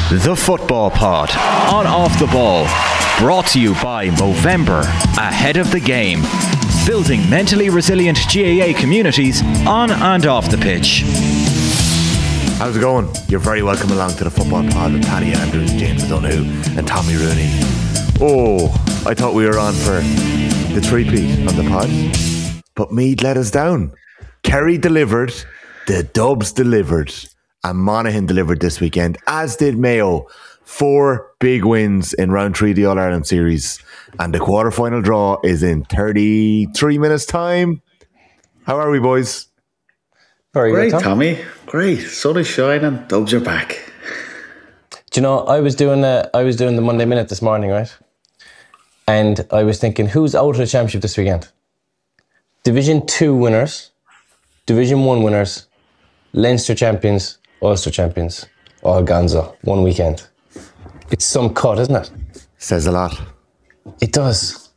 The Football Pod, on Off the Ball, brought to you by Movember, ahead of the game, building mentally resilient GAA communities on and off the pitch. How's it going? You're very welcome along to the Football Pod with Paddy Andrews, James O'Donoghue and Tommy Rooney. Oh, I thought we were on for the three-peat on the pod, but Meath let us down. Kerry delivered, the Dubs delivered, and Monaghan delivered this weekend, as did Mayo. 4 big wins in round 3 of the All-Ireland series, and the quarter-final draw is in 33 minutes time. How are we, boys? Very great, good, Tommy. Great. Sun is shining. Dubs are back. Do you know, I was doing the Monday Minute this morning, right? And I was thinking, who's out of the championship this weekend? Division 2 winners, Division 1 winners, Leinster champions, Ulster champions, all gonzo, one weekend. It's some cut, isn't it? Says a lot. It does.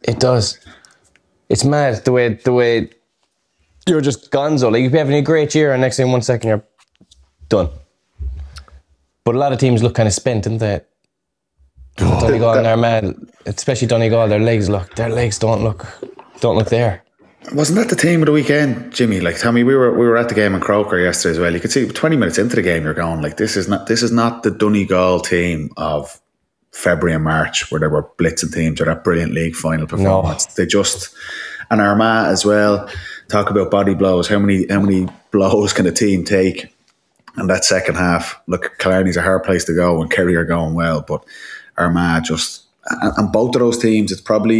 It's mad the way you're just gonzo. Like, you could be having a great year and next thing, 1 second, you're done. But a lot of teams look kind of spent, didn't they? Donegal and Armagh, especially Donegal, their legs don't look there. Wasn't that the team of the weekend, Jimmy? Like, Tommy, we were at the game in Croker yesterday as well. You could see 20 minutes into the game, you're going like, this is not the Donegal team of February and March where they were blitzing teams or that brilliant league final performance. No. They just, and Armagh as well. Talk about body blows. How many blows can a team take? And that second half, look, Killarney's a hard place to go and Kerry are going well, but Armagh just, and both of those teams,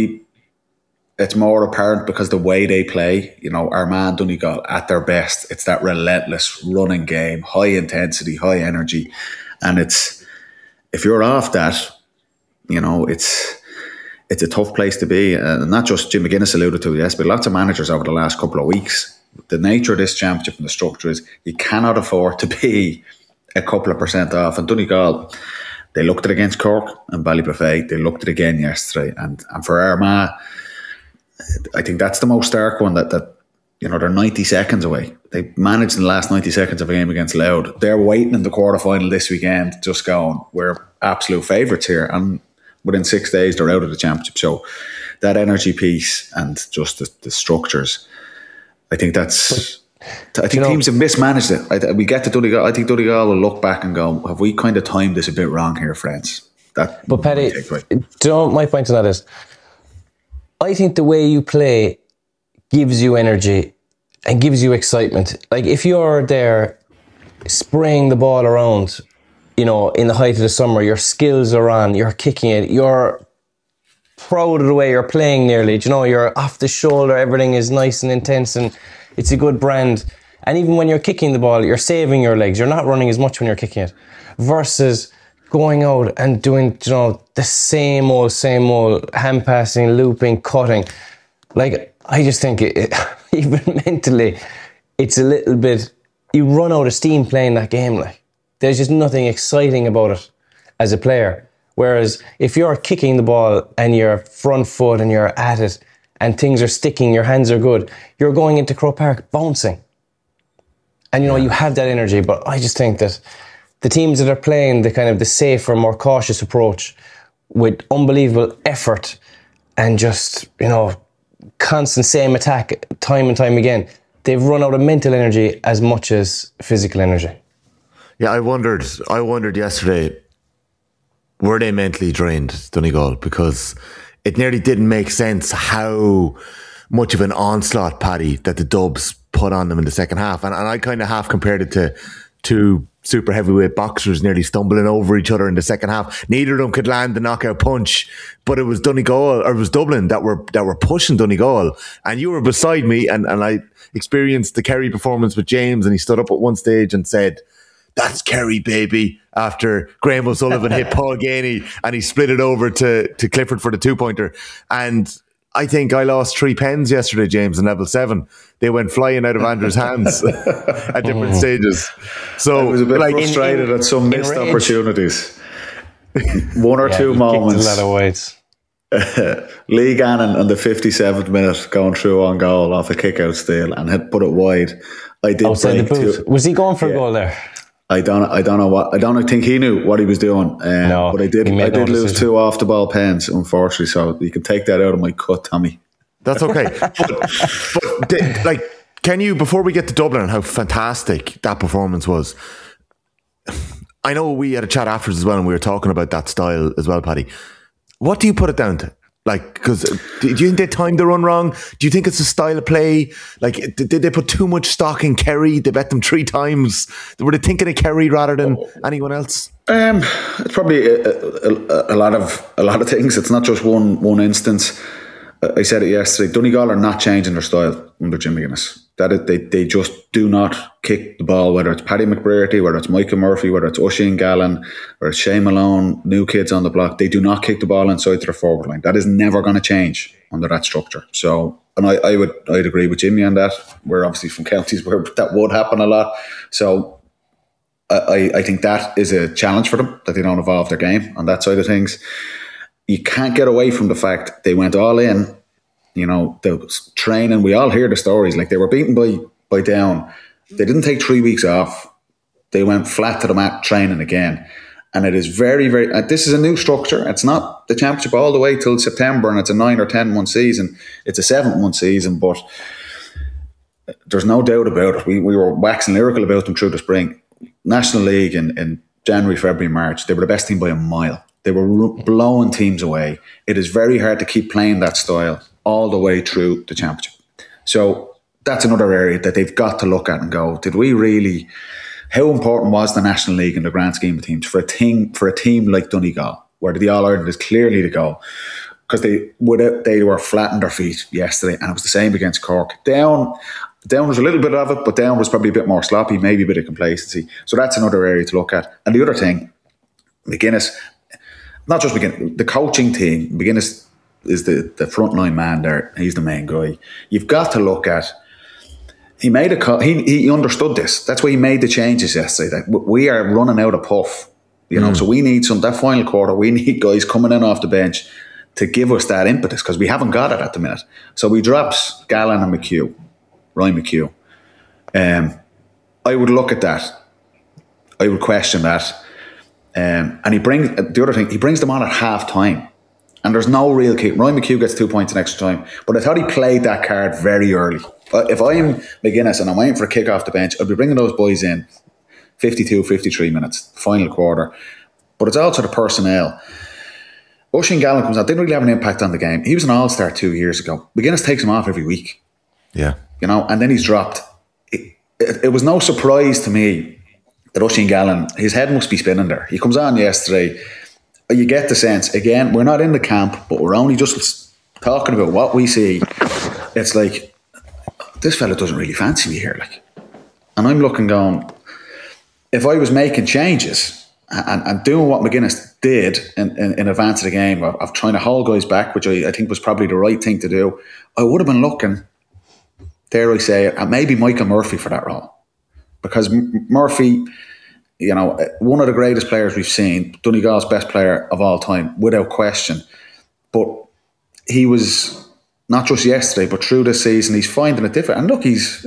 it's more apparent because the way they play, you know, Armagh and Donegal at their best, it's that relentless running game, high intensity, high energy. And it's, if you're off that, you know, it's a tough place to be. And not just Jim McGuinness alluded to, yes, but lots of managers over the last couple of weeks. The nature of this championship and the structure is you cannot afford to be a couple of percent off. And Donegal, they looked at it against Cork and Ballybuffet. They looked at it again yesterday. And for Armagh, I think that's the most stark one that you know, they're 90 seconds away. They managed in the last 90 seconds of a game against Louth. They're waiting in the quarterfinal this weekend, just going, we're absolute favourites here. And within 6 days, they're out of the championship. So that energy piece and just the structures, I think teams have mismanaged it. We get to Donegal. I think Donegal will look back and go, have we kind of timed this a bit wrong here, friends? But Paddy, my point on that is, I think the way you play gives you energy and gives you excitement. Like, if you're there spraying the ball around, you know, in the height of the summer, your skills are on, you're kicking it, you're proud of the way you're playing nearly, you know, you're off the shoulder, everything is nice and intense and it's a good brand. And even when you're kicking the ball, you're saving your legs, you're not running as much when you're kicking it, versus going out and doing, you know, the same old hand passing, looping, cutting. Like, I just think even mentally, it's a little bit, you run out of steam playing that game. Like, there's just nothing exciting about it as a player. Whereas if you're kicking the ball and you're front foot and you're at it and things are sticking, your hands are good, you're going into Croke Park bouncing. And, you know, you have that energy. But I just think that the teams that are playing the kind of the safer, more cautious approach with unbelievable effort and just, you know, constant same attack time and time again, they've run out of mental energy as much as physical energy. Yeah, I wondered yesterday, were they mentally drained, Donegal? Because it nearly didn't make sense how much of an onslaught, Paddy, that the Dubs put on them in the second half. And I kind of half compared it to two super heavyweight boxers nearly stumbling over each other in the second half. Neither of them could land the knockout punch, but it was Donegal, or it was Dublin that were pushing Donegal. And you were beside me, and I experienced the Kerry performance with James, and he stood up at one stage and said, "That's Kerry, baby," after Graham O'Sullivan hit Paul Ganey and he split it over to Clifford for the 2-pointer. And I think I lost 3 pens yesterday, James, in level 7. They went flying out of Andrew's hands at different stages. So I was a bit frustrated at some missed opportunities. One or two moments. A lot of weights. Lee Gannon on the 57th minute going through on goal off a kick out steal and had put it wide. I did outside the boot. Was he going for a goal there? I don't think he knew what he was doing. But I did lose 2 off the ball pens, unfortunately. So you can take that out of my cut, Tommy. That's okay. but like, can you, before we get to Dublin and how fantastic that performance was, I know we had a chat afterwards as well, and we were talking about that style as well, Paddy. What do you put it down to? Like, because do you think they timed the run wrong? Do you think it's a style of play? Like, did they put too much stock in Kerry? They bet them 3 times. Were they thinking of Kerry rather than anyone else? It's probably a lot of things. It's not just one instance. I said it yesterday. Donegal are not changing their style under Jim McGuinness. They just do not kick the ball, whether it's Paddy McBrearty, whether it's Michael Murphy, whether it's Oisin Gallen, or it's Shane Malone, new kids on the block. They do not kick the ball inside to their forward line. That is never going to change under that structure. So, and I'd agree with Jimmy on that. We're obviously from counties where that would happen a lot. So I think that is a challenge for them, that they don't evolve their game on that side of things. You can't get away from the fact they went all in. You know, the training, we all hear the stories. Like, they were beaten by Down. They didn't take 3 weeks off. They went flat to the mat training again. And it is very, very... this is a new structure. It's not the championship all the way till September, and it's a 9 or 10 month season. It's a 7 month season, but there's no doubt about it. We were waxing lyrical about them through the spring. National League in January, February, March, they were the best team by a mile. They were blowing teams away. It is very hard to keep playing that style all the way through the championship. So that's another area that they've got to look at and go, did we really... How important was the National League in the grand scheme of teams for a team like Donegal, where the All-Ireland is clearly the goal? Because they were flat on their feet yesterday, and it was the same against Cork. Down was a little bit of it, but Down was probably a bit more sloppy, maybe a bit of complacency. So that's another area to look at. And the other thing, McGuinness, not just McGuinness, the coaching team, McGuinness is the frontline man there. He's the main guy. You've got to look at... He made he understood this. That's why he made the changes yesterday. That we are running out of puff, you know. So we need that final quarter. We need guys coming in off the bench to give us that impetus, because we haven't got it at the minute. So we drops Gallen and Ryan McHugh. I would look at that. I would question that. And he brings the other thing. He brings them on at half time, and there's no real kick. Ryan McHugh gets 2 points in extra time, but I thought he played that card very early. If I'm McGuinness and I'm waiting for a kick off the bench, I'll be bringing those boys in 52, 53 minutes, final quarter. But it's also the personnel. Oisin Gallen comes out, didn't really have an impact on the game. He was an all-star 2 years ago. McGuinness takes him off every week. Yeah. You know, and then he's dropped. It was no surprise to me that Oisin Gallen, his head must be spinning there. He comes on yesterday. You get the sense, again, we're not in the camp, but we're only just talking about what we see. It's like, this fella doesn't really fancy me here, like. And I'm looking going, if I was making changes and doing what McGuinness did in advance of the game, of trying to hold guys back, which I think was probably the right thing to do, I would have been looking, dare I say it, at maybe Michael Murphy for that role. Because Murphy, you know, one of the greatest players we've seen, Donegal's best player of all time, without question. But he was... not just yesterday, but through this season, he's finding it different. And look, he's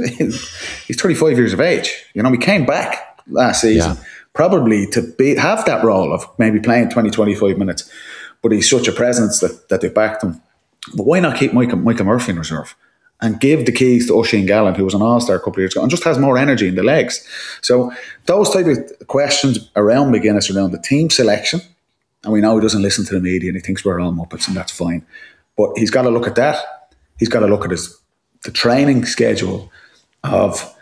35 years of age. You know, he came back last season, probably to have that role of maybe playing 20, 25 minutes. But he's such a presence that they backed him. But why not keep Michael Murphy in reserve and give the keys to Oisin Gallen, who was an all-star a couple of years ago, and just has more energy in the legs? So those type of questions around McGuinness, around the team selection, and we know he doesn't listen to the media and he thinks we're all Muppets, and that's fine. But he's got to look at that. He's got to look at the training schedule of,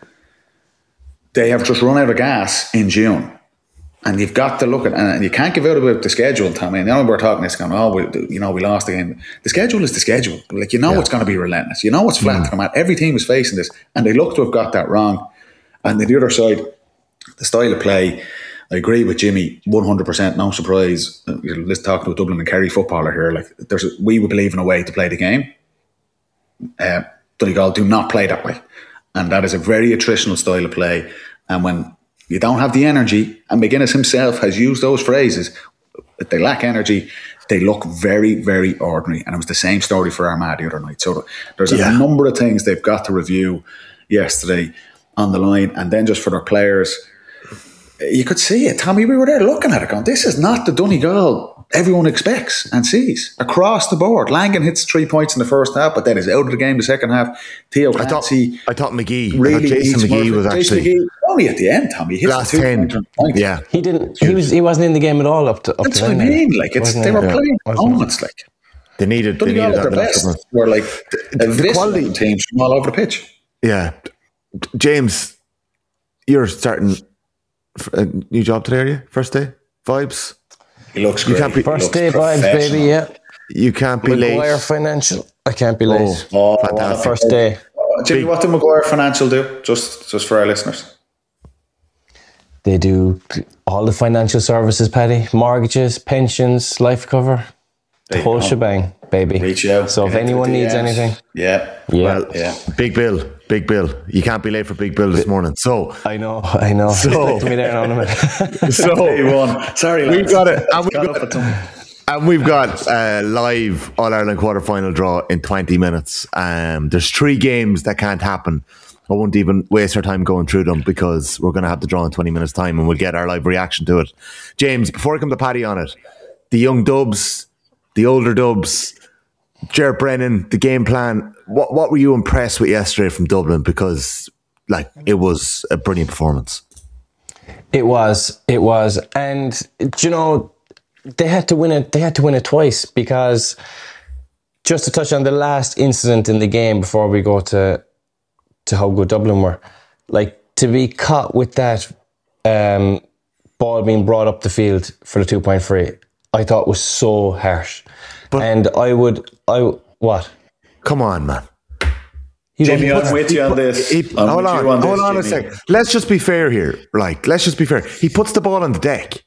they have just run out of gas in June. And you've got to look at, and you can't give out about the schedule, Tommy. And we're talking this going, we lost the game. The schedule is the schedule. Like, it's going to be relentless. It's flat to the mat. Every team is facing this. And they look to have got that wrong. And then the other side, the style of play, I agree with Jimmy, 100%, no surprise. Let's talk to a Dublin and Kerry footballer here. Like, we would believe in a way to play the game. Donegal do not play that way, and that is a very attritional style of play. And when you don't have the energy, and McGuinness himself has used those phrases, that they lack energy, they look very, very ordinary. And it was the same story for Armagh the other night. So there's a number of things they've got to review yesterday on the line. And then just for their players, you could see it, Tommy. We were there looking at it going, this is not the Donegal everyone expects and sees. Across the board. Langan hits 3 points in the first half, but then is out of the game the second half. Theo Clancy. I thought McGee. Really Jason McGee was Jason actually... McGee, only at the end, Tommy. He hits last the 10. Point. Yeah. He wasn't in the game at all up to That's then, what I mean. Like, they were playing moments. Like, They needed Donegal at their best. Were like the quality teams from all over the pitch. Yeah. James, you're starting a new job today, are you? First day? Vibes? He looks great. First day vibes, baby, yeah. You can't be late. Maguire Financial. I can't be late. Fantastic. First day. Jimmy, what did Maguire Financial do? Just for our listeners. They do all the financial services, Paddy. Mortgages, pensions, life cover. The whole shebang, baby. Reach out. So if anyone needs anything. Yeah. Well, Big Bill. You can't be late for Big Bill this morning. So I know. So to me there in a minute. so Day one. Sorry, lads. we've got it. And we've got live All-Ireland quarter-final draw in 20 minutes. There's 3 games that can't happen. I won't even waste our time going through them because we're going to have the draw in 20 minutes' time and we'll get our live reaction to it. James, before I come to Paddy on it, the young dubs, the older dubs, Ger Brennan, the game plan, what were you impressed with yesterday from Dublin? Because it was a brilliant performance. It was. And, they had to win it twice because just to touch on the last incident in the game before we go to how good Dublin were, to be caught with that ball being brought up the field for the 2-point free, I thought was so harsh. And what? Come on, man. Jimmy, I'm with you on this. Hold on a sec. Let's just be fair here. Let's just be fair. He puts the ball on the deck.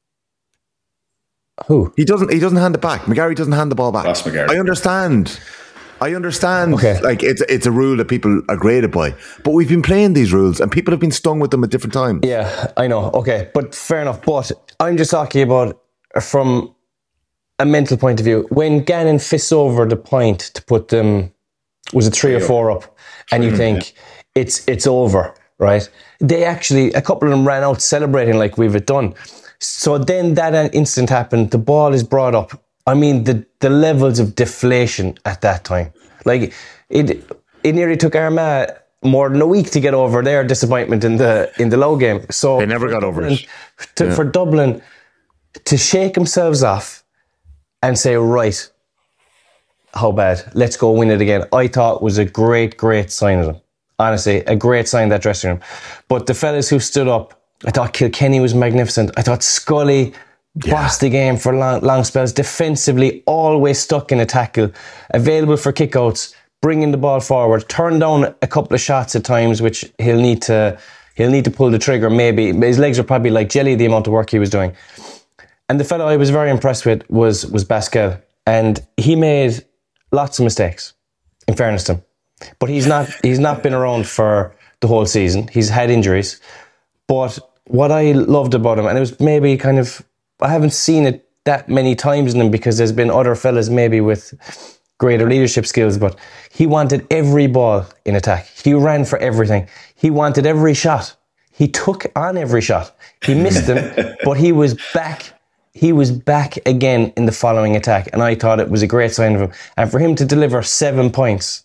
Who? He doesn't hand it back. McGarry doesn't hand the ball back. That's McGarry. I understand. Okay. It's a rule that people are graded by. But we've been playing these rules and people have been stung with them at different times. Yeah, I know. Okay, but fair enough. But I'm just talking about from a mental point of view. When Gannon fists over the point to put them, was it 3 or 4 up, and you think it's over, right? They actually, a couple of them ran out celebrating like we've done. So then that incident happened. The ball is brought up. I mean, the levels of deflation at that time. It nearly took Armagh more than a week to get over their disappointment in the low game. So they never got over it. For Dublin to shake themselves off and say, right, how bad? Let's go win it again. I thought was a great sign of them. Honestly, a great sign of that dressing room. But the fellas who stood up, I thought Kilkenny was magnificent. I thought Scully bossed the game for long spells. Defensively, always stuck in a tackle. Available for kickouts, bringing the ball forward. Turned down a couple of shots at times, which he'll need to pull the trigger maybe. His legs are probably like jelly, the amount of work he was doing. And the fellow I was very impressed with was Pascal. And he made lots of mistakes, in fairness to him. But he's not been around for the whole season. He's had injuries. But what I loved about him, and it was maybe kind of, I haven't seen it that many times in him because there's been other fellas maybe with greater leadership skills, but he wanted every ball in attack. He ran for everything. He wanted every shot. He took on every shot. He missed them, but he was back. He was back again in the following attack, and I thought it was a great sign of him. And for him to deliver 7 points,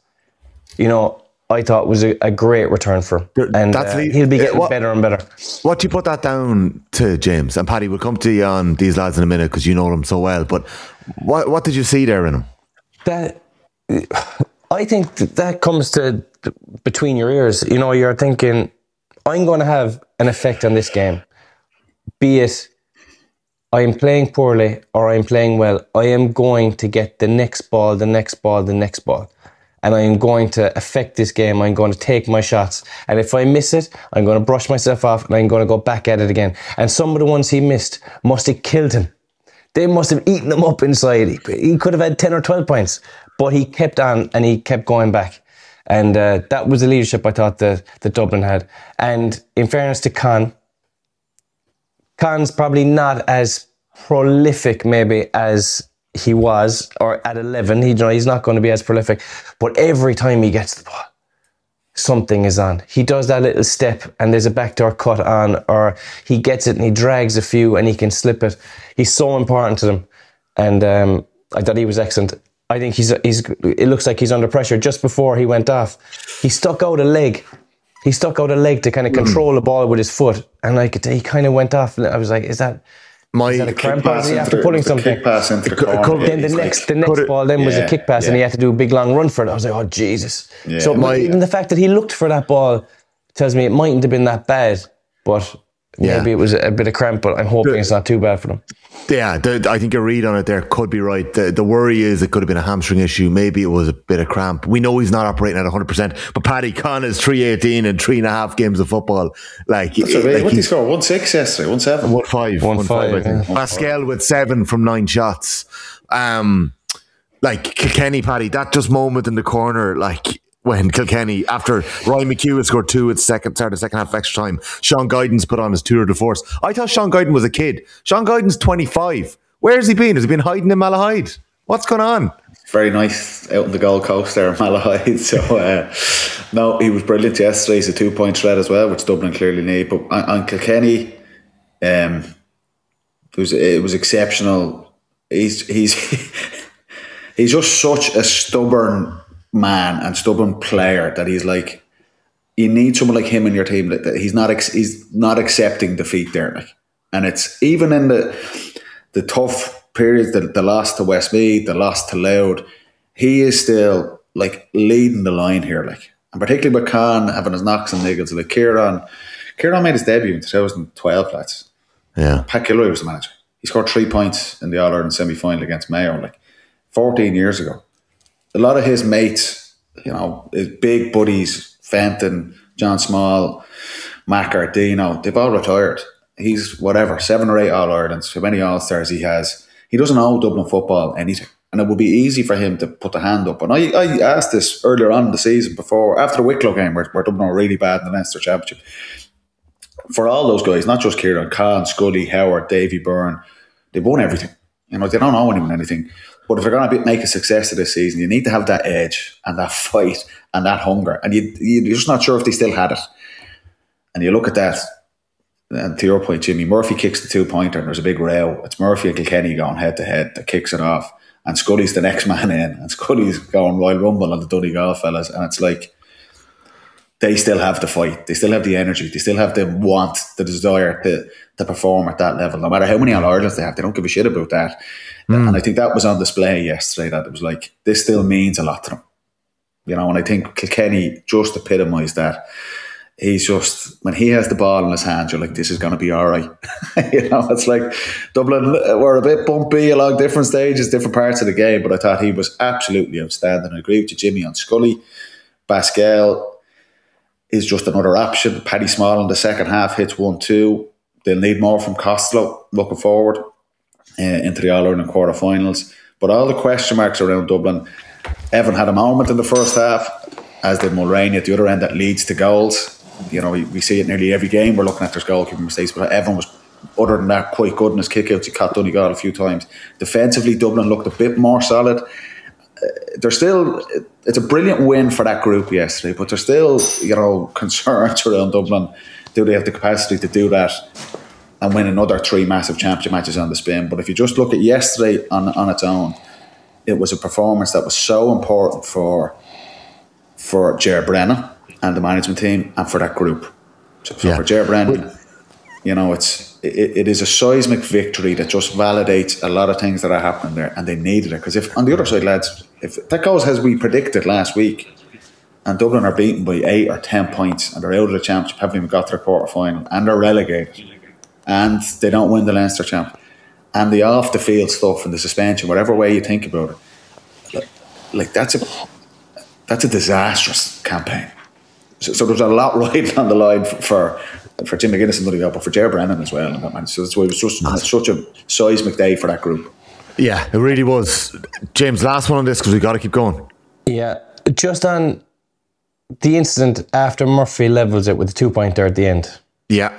I thought was a great return for him. And he'll be getting better and better. What do you put that down to, James? And Paddy, we'll come to you on these lads in a minute because you know them so well. But what did you see there in them? I think that comes to between your ears. You're thinking, I'm going to have an effect on this game. Be it I am playing poorly or I am playing well, I am going to get the next ball. And I am going to affect this game. I'm going to take my shots. And if I miss it, I'm going to brush myself off and I'm going to go back at it again. And some of the ones he missed must have killed him. They must have eaten him up inside. He could have had 10 or 12 points. But he kept on and he kept going back. And that was the leadership I thought that Dublin had. And in fairness to Con's probably not as prolific maybe as he was, or at 11, he's not going to be as prolific. But every time he gets the ball, something is on. He does that little step and there's a backdoor cut on, or he gets it and he drags a few and he can slip it. He's so important to them. And I thought he was excellent. I think it looks like he's under pressure. Just before he went off, he stuck out a leg. He stuck out a leg to kind of control the ball with his foot. And he kind of went off. And I was like, is that a cramp after pulling something? Kick pass into the corner. Then the next ball then was a kick pass and he had to do a big long run for it. I was like, oh, Jesus. Yeah. So even the fact that he looked for that ball tells me it mightn't have been that bad, but maybe it was a bit of cramp, but I'm hoping it's not too bad for them. Yeah, I think your read on it there could be right. The worry is it could have been a hamstring issue. Maybe it was a bit of cramp. We know he's not operating at 100%, but Paddy Conn is 318 and 3.5 games of football. Like, what did he score? 1-6 yesterday, 1-7? 1-5. 1-5, I think. Yeah. Pascal with 7 from 9 shots. Like Kilkenny, Paddy, that just moment in the corner, like when Kilkenny, after Ryan McHugh had scored 2 at the second half extra time, Sean Guyton's put on his tour de force. I thought Sean Guyton was a kid. Sean Guyton's 25. Where has he been? Has he been hiding in Malahide? What's going on? Very nice out on the Gold Coast there in Malahide. So, no, he was brilliant yesterday. He's a 2-point threat as well, which Dublin clearly need. But on Kilkenny, it was exceptional. He's just such a stubborn man and stubborn player that he's like, you need someone like him in your team that he's not accepting defeat there, like. And it's even in the tough periods, the loss to Westmeath, the loss to Louth, he is still like leading the line here, like. And particularly with Khan having his knocks and niggles, like Kieran made his debut in 2012, lads. Yeah, Pat Kilroy was the manager. He scored 3 points in the All-Ireland semi-final against Mayo, like 14 years ago. A lot of his mates, his big buddies, Fenton, John Small, Macker, Dino, they've all retired. He's 7 or 8 All-Irelands, how many All-Stars he has. He doesn't know Dublin football anything. And it would be easy for him to put the hand up. And I asked this earlier on in the season after the Wicklow game, where Dublin were really bad in the Leinster Championship. For all those guys, not just Kieran, Khan, Scully, Howard, Davy Byrne, they've won everything. They don't owe anyone anything. But if they're going to make a success of this season, you need to have that edge and that fight and that hunger. And you're just not sure if they still had it. And you look at that, and to your point, Jimmy, Murphy kicks the 2-pointer and there's a big row. It's Murphy and Kilkenny going head to head that kicks it off. And Scully's the next man in. And Scully's going Royal Rumble on the Donegal fellas. And it's like, they still have the fight. They still have the energy. They still have the want, the desire to perform at that level. No matter how many All-Irelands they have, they don't give a shit about that. And I think that was on display yesterday, that it was like, this still means a lot to them. And I think Kilkenny just epitomised that. He's just, when he has the ball in his hands, you're like, this is going to be all right. It's like Dublin were a bit bumpy along different stages, different parts of the game, but I thought he was absolutely outstanding. I agree with you, Jimmy, on Scully. Pascal is just another option. Paddy Small in the second half hits 1-2. They'll need more from Costello looking forward into the All-Ireland quarterfinals. But all the question marks around Dublin, Evan had a moment in the first half, as did Mulroney at the other end, that leads to goals. We see it nearly every game. We're looking at there's goalkeeping mistakes, but Evan was, other than that, quite good in his kickouts. He caught Donegal a few times. Defensively, Dublin looked a bit more solid. It's a brilliant win for that group yesterday, but there's still, concerns around Dublin. Do they have the capacity to do that and win another 3 massive championship matches on the spin? But if you just look at yesterday on its own, it was a performance that was so important for Ger Brennan and the management team, and for that group. So for Ger Brennan, it is a seismic victory that just validates a lot of things that are happening there, and they needed it. Because if on the other side, lads, if that goes as we predicted last week, and Dublin are beaten by 8 or 10 points, and they're out of the championship, haven't even got to their quarter final, and they're relegated, and they don't win the Leinster Championship, and the off the field stuff and the suspension, whatever way you think about it, like that's a disastrous campaign. So there's a lot riding on the line for Jim McGuinness and Donegal, but for Ger Brennan as well. So that's why it was just such a seismic day for that group. Yeah, it really was. James, last one on this because we got to keep going. Yeah, just on the incident after Murphy levels it with the 2-pointer at the end. Yeah.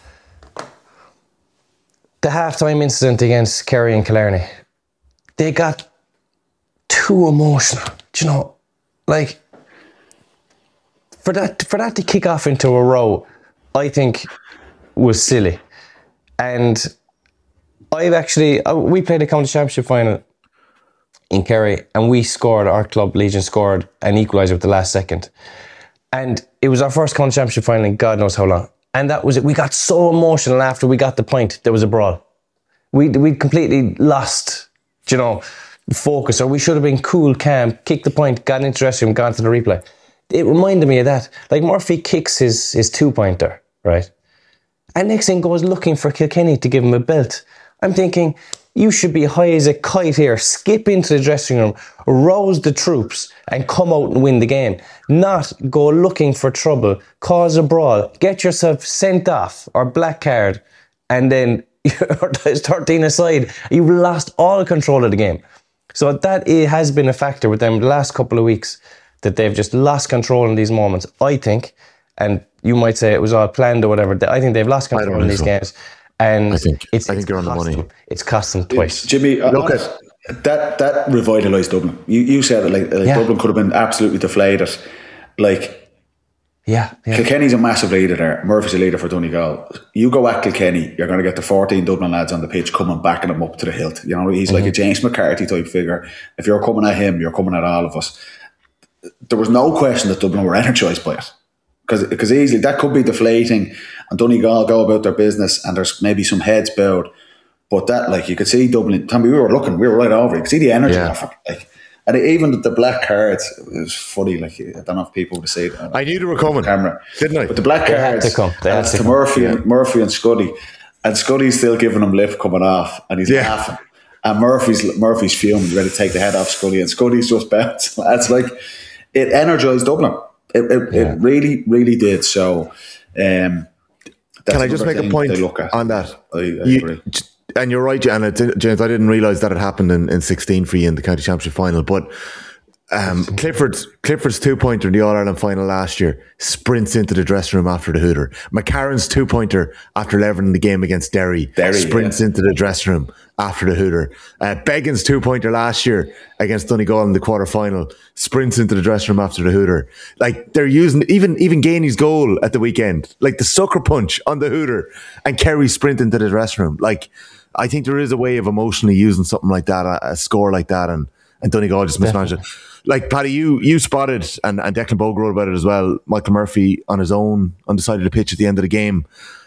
The halftime incident against Kerry and Killarney, they got too emotional. Do you know, like, for that to kick off into a row, I think was silly. And we played a county championship final in Kerry, and our club Legion scored an equaliser with the last second. And it was our first county championship final in God knows how long. And that was it. We got so emotional after we got the point. There was a brawl. We completely lost, focus, or we should have been cool, calm, kicked the point, got into the dressing room, gone to the replay. It reminded me of that. Like Murphy kicks his 2-pointer, right? And next thing goes looking for Kilkenny to give him a belt. I'm thinking, you should be high as a kite here, skip into the dressing room, rouse the troops and come out and win the game. Not go looking for trouble, cause a brawl, get yourself sent off or black card, and then you're 13 aside. You've lost all control of the game. So that has been a factor with them the last couple of weeks, that they've just lost control in these moments, I think. And you might say it was all planned or whatever. I think they've lost control in these games. And I think they're on the money. It's cost them twice. Jimmy, look at that revitalised Dublin. You said it, Dublin could have been absolutely deflated. Kilkenny's a massive leader there. Murphy's a leader for Donegal. You go at Kilkenny, you're going to get the 14 Dublin lads on the pitch coming, backing him up to the hilt. He's like a James McCarthy type figure. If you're coming at him, you're coming at all of us. There was no question that Dublin were energised by it. Because easily that could be deflating and Donegal go about their business and there's maybe some heads bowed. But that, you could see Dublin, Tommy, we were right over it. You could see the energy of it. And even the black cards, it was funny. I don't know if people would say it. I knew they were coming, camera, didn't I? But the black cards, it's to Murphy and Scuddy. And Scuddy's still giving him lip coming off and he's laughing. And Murphy's fuming, ready to take the head off Scuddy. And Scuddy's just bouncing. It's it energised Dublin. It really, really did. So, can I just make a point on that? I agree. And you're right, James. I didn't realise that it happened in 16 for you in the county championship final. But Clifford's 2-pointer in the All-Ireland final last year sprints into the dressing room after the hooter. McCarron's 2-pointer after leveling the game against Derry sprints into the dressing room after the hooter. Beggin's 2-pointer last year against Donegal in the quarter-final sprints into the dressing room after the hooter. They're using even Gainey's goal at the weekend, the sucker punch on the hooter and Kerry sprint into the dressing room. I think there is a way of emotionally using something like that, a score like that, and Donegal just mismanaged it. Paddy, you spotted, and Declan Bogue wrote about it as well, Michael Murphy on his own on the side of the pitch at the end of the game.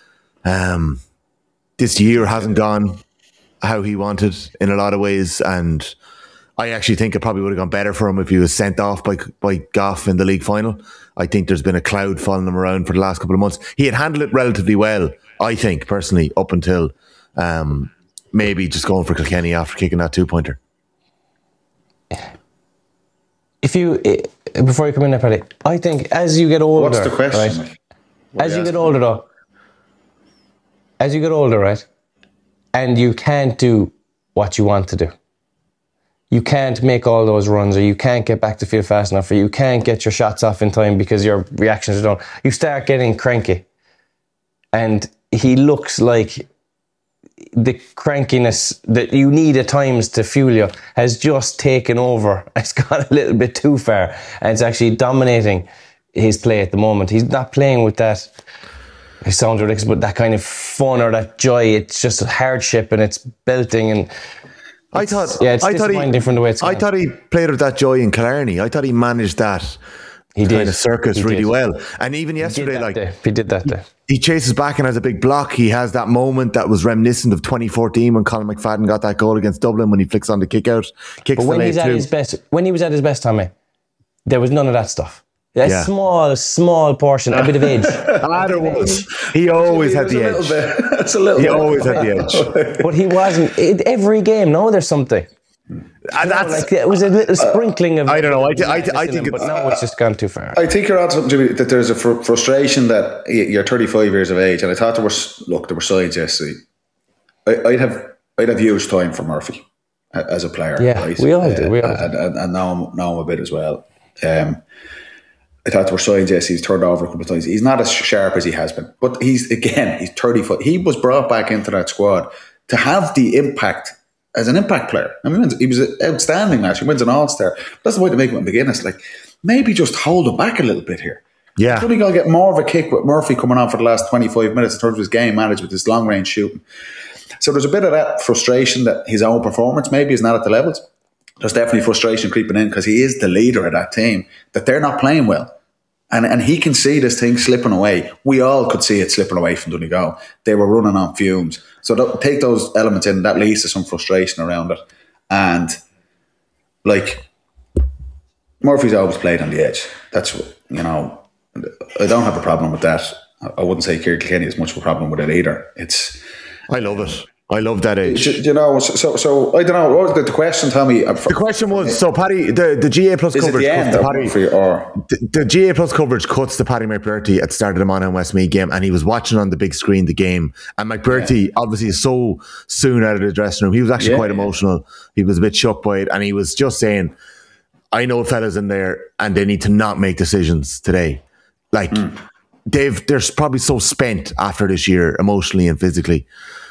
This year hasn't gone how he wanted in a lot of ways, and I actually think it probably would have gone better for him if he was sent off by Gough in the league final. I think there's been a cloud following him around for the last couple of months. He had handled it relatively well, I think, personally, up until maybe just going for Kilkenny after kicking that 2-pointer. Before you come in there, Paddy, I think as you get older... What's the question? Right? As you get older, right, and you can't do what you want to do. You can't make all those runs, or you can't get back to field fast enough, or you can't get your shots off in time because your reactions are done. You start getting cranky. And he looks like the crankiness that you need at times to fuel you has just taken over. It's gone a little bit too far, and it's actually dominating his play at the moment. He's not playing with that, it sounds ridiculous, but that kind of fun or that joy. It's just hardship and it's belting, and I thought disappointing from the way it's going. I thought he played with that joy in Killarney. I thought he managed that kind of circus really well. And even yesterday, he did that day. He chases back and has a big block. He has that moment that was reminiscent of 2014 when Colin McFadden got that goal against Dublin when he flicks on the kick out. But when he was at his best, Tommy, there was none of that stuff. A small portion, a bit of edge. There was. He always had the edge. He always had the edge. But he wasn't. Every game, there's something. And it was a little sprinkling of. I don't know. I think but now it's just gone too far. I think you're on something, Jimmy, that there's a frustration that you're 35 years of age, and I thought there were signs yesterday. I'd have huge time for Murphy as a player. Yeah, right? We all do. And now I'm a bit as well. I thought there were signs yesterday. He's turned over a couple of times. He's not as sharp as he has been, but he's 35. He was brought back into that squad to have the impact as an impact player. I mean, he was outstanding last year. He wins an All-Star. That's the way to make him a beginner. Maybe just hold him back a little bit here. Yeah. Donegal get more of a kick with Murphy coming on for the last 25 minutes in terms of his game management, his long range shooting. So there's a bit of that frustration that his own performance maybe is not at the levels. There's definitely frustration creeping in because he is the leader of that team, that they're not playing well. And he can see this thing slipping away. We all could see it slipping away from Donegal. They were running on fumes. So take those elements in, that leads to some frustration around it. And like, Murphy's always played on the edge. That's, I don't have a problem with that. I wouldn't say Ciarán Kilkenny has much of a problem with it either. I love it. I love that age. So I don't know. What was the question? Tell me. The question was, so Paddy, the GA Plus coverage the GA Plus coverage cuts to Paddy McBrearty at the start of the Monaghan Westmeath game, and he was watching on the big screen the game. And McBrearty obviously is so soon out of the dressing room. He was actually quite emotional. He was a bit shocked by it, and he was just saying, I know fellas in there, and they need to not make decisions today. Like they're probably so spent after this year, emotionally and physically.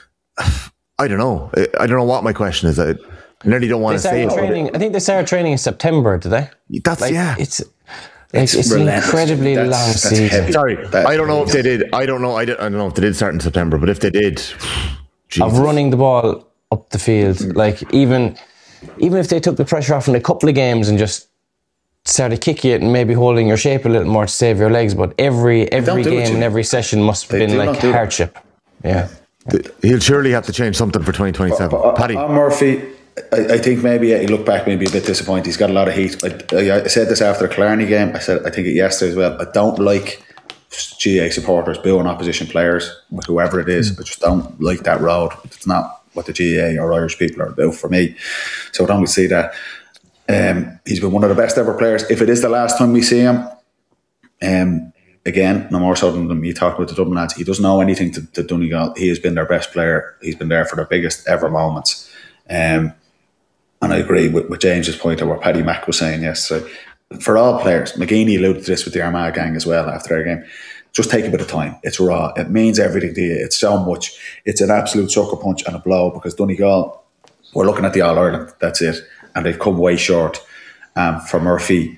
I don't know. I don't know what my question is. I nearly don't want to say it. I think they started training in September, did they? That's It's an incredibly long season. Heavy. Sorry, I don't know if they did. I don't know if they did start in September, but if they did, of running the ball up the field, like even if they took the pressure off in a couple of games and just started kicking it and maybe holding your shape a little more to save your legs, but every game and every session must have been like hardship. Yeah. He'll surely have to change something for 2027. Paddy. Murphy, I think maybe he looked back maybe a bit disappointed. He's got a lot of heat. I said this after the Killarney game. I think it yesterday as well. I don't like GA supporters booing opposition players, whoever it is. I just don't like that road. It's not what the GA or Irish people are about for me. So I don't see that. He's been one of the best ever players. If it is the last time we see him, again, no more so than you talked about the Dublin lads, he doesn't know anything to Donegal. He has been their best player. He's been there for their biggest ever moments. And I agree with James's point of what Paddy Mack was saying yesterday. For all players, McGeeney alluded to this with the Armagh gang as well after their game. Just take a bit of time. It's raw. It means everything to you. It's so much. It's an absolute sucker punch and a blow because Donegal, we're looking at the All-Ireland. That's it. And they've come way short. For Murphy,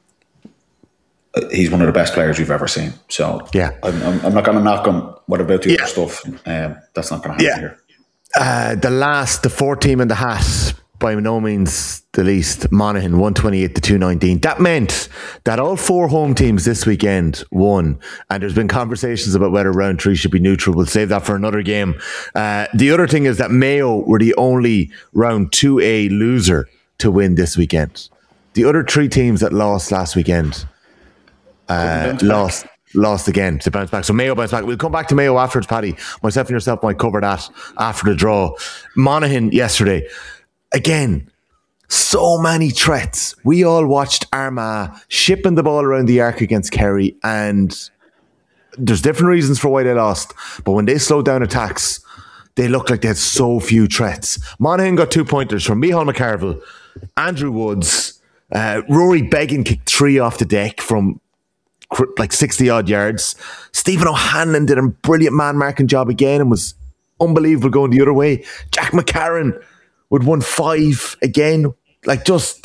he's one of the best players we've ever seen. So yeah, I'm not going to knock him. What about the other stuff? That's not going to happen here. The fourth team in the hat, by no means the least, Monaghan 128 to 219. That meant that all four home teams this weekend won, and there's been conversations about whether round 3 should be neutral. We'll save that for another game. The other thing is that Mayo were the only round 2A loser to win this weekend. The other 3 teams that lost last weekend lost again to bounce back. So Mayo bounced back. We'll come back to Mayo afterwards, Paddy. Myself and yourself might cover that after the draw. Monaghan yesterday, again, so many threats. We all watched Armagh shipping the ball around the arc against Kerry, and there's different reasons for why they lost. But when they slowed down attacks, they looked like they had so few threats. Monaghan got 2 pointers from Micheál McCarville, Andrew Woods, Rory Beggan kicked 3 off the deck from like 60 odd yards. Stephen O'Hanlon did a brilliant man marking job again and was unbelievable going the other way. Jack McCarron with 1-5 again. Like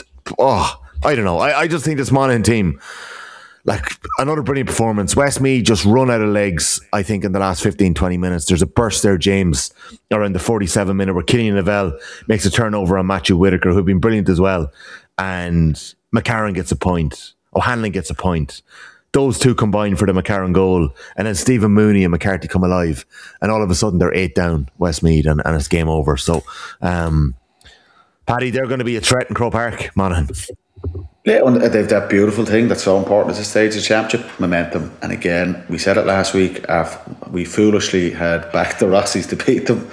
I don't know. I just think this Monaghan team, like another brilliant performance. Westmeath just run out of legs, I think, in the last 15-20 minutes. There's a burst there, James, around the 47 minute where Killian Lavelle makes a turnover on Matthew Whitaker, who'd been brilliant as well. And McCarron gets a point. O'Hanlon gets a point. Those two combine for the McCarron goal, and then Stephen Mooney and McCarthy come alive, and all of a sudden they're 8 down Westmeath, and it's game over. So, Paddy, they're going to be a threat in Croke Park, Monaghan. Yeah, and they've that beautiful thing that's so important at this stage of the championship, momentum. And again, we said it last week, we foolishly had backed the Rossies to beat them,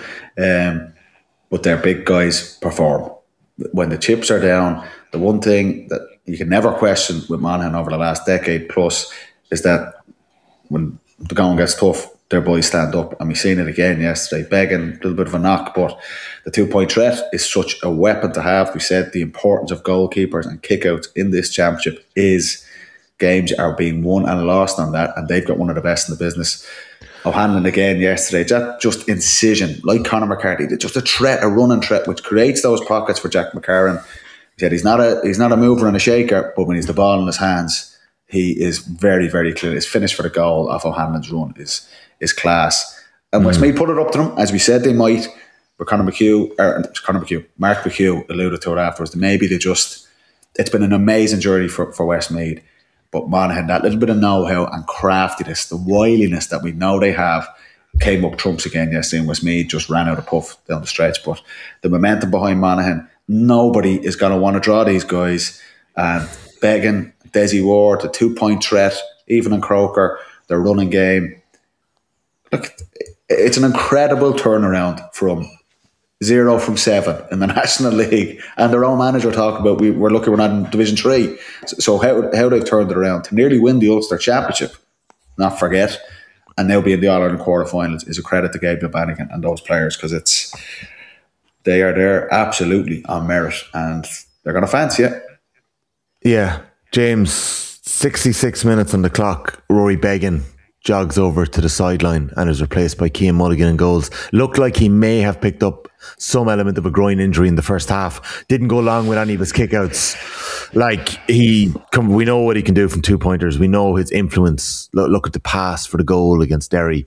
but their big guys perform. When the chips are down, the one thing that you can never question with Monaghan over the last decade plus is that when the going gets tough, their boys stand up. And we've seen it again yesterday. Beggan, a little bit of a knock, but the 2-point threat is such a weapon to have. We said the importance of goalkeepers and kickouts in this championship is games are being won and lost on that, and they've got one of the best in the business. O'Hanlon again yesterday, that just incision, like Conor McCarthy, just a threat, a running threat, which creates those pockets for Jack McCarron. He said he's not a mover and a shaker, but when he's the ball in his hands, he is very, very clear. His finish for the goal off O'Hanlon's run is class. And Westmeath put it up to them, as we said they might. But Mark McHugh alluded to it afterwards. Maybe it's been an amazing journey for Westmeath. But Monaghan, that little bit of know-how and craftiness, the wiliness that we know they have, came up trumps again yesterday, and Westmeath just ran out of puff down the stretch. But the momentum behind Monaghan, nobody is going to want to draw these guys. And Beggan, Desi Ward, the 2-point threat, even in Croker, their running game. Look, it's an incredible turnaround from 0 from 7 in the National League, and their own manager talked about we're lucky we're not in Division 3. So how they've turned it around to nearly win the Ulster Championship, not forget, and now be in the All-Ireland quarterfinals is a credit to Gabriel Bannigan and those players, because they are there absolutely on merit, and they're going to fancy it. Yeah, James, 66 minutes on the clock. Rory Beggan jogs over to the sideline and is replaced by Cian Mulligan in goals. Looked like he may have picked up some element of a groin injury in the first half. Didn't go along with any of his kickouts. We know what he can do from 2-pointers. We know his influence. Look at the pass for the goal against Derry.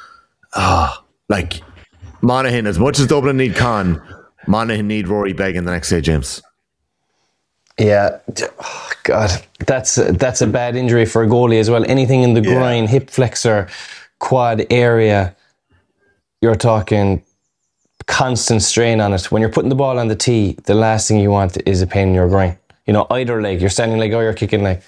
Monaghan, as much as Dublin need Con, Monaghan need Rory Beggan the next day, James. Yeah, oh God, that's a bad injury for a goalie as well. Anything in the groin, hip flexor, quad area, you're talking constant strain on it. When you're putting the ball on the tee, the last thing you want is a pain in your groin. You know, either leg, you're standing leg or you're kicking leg.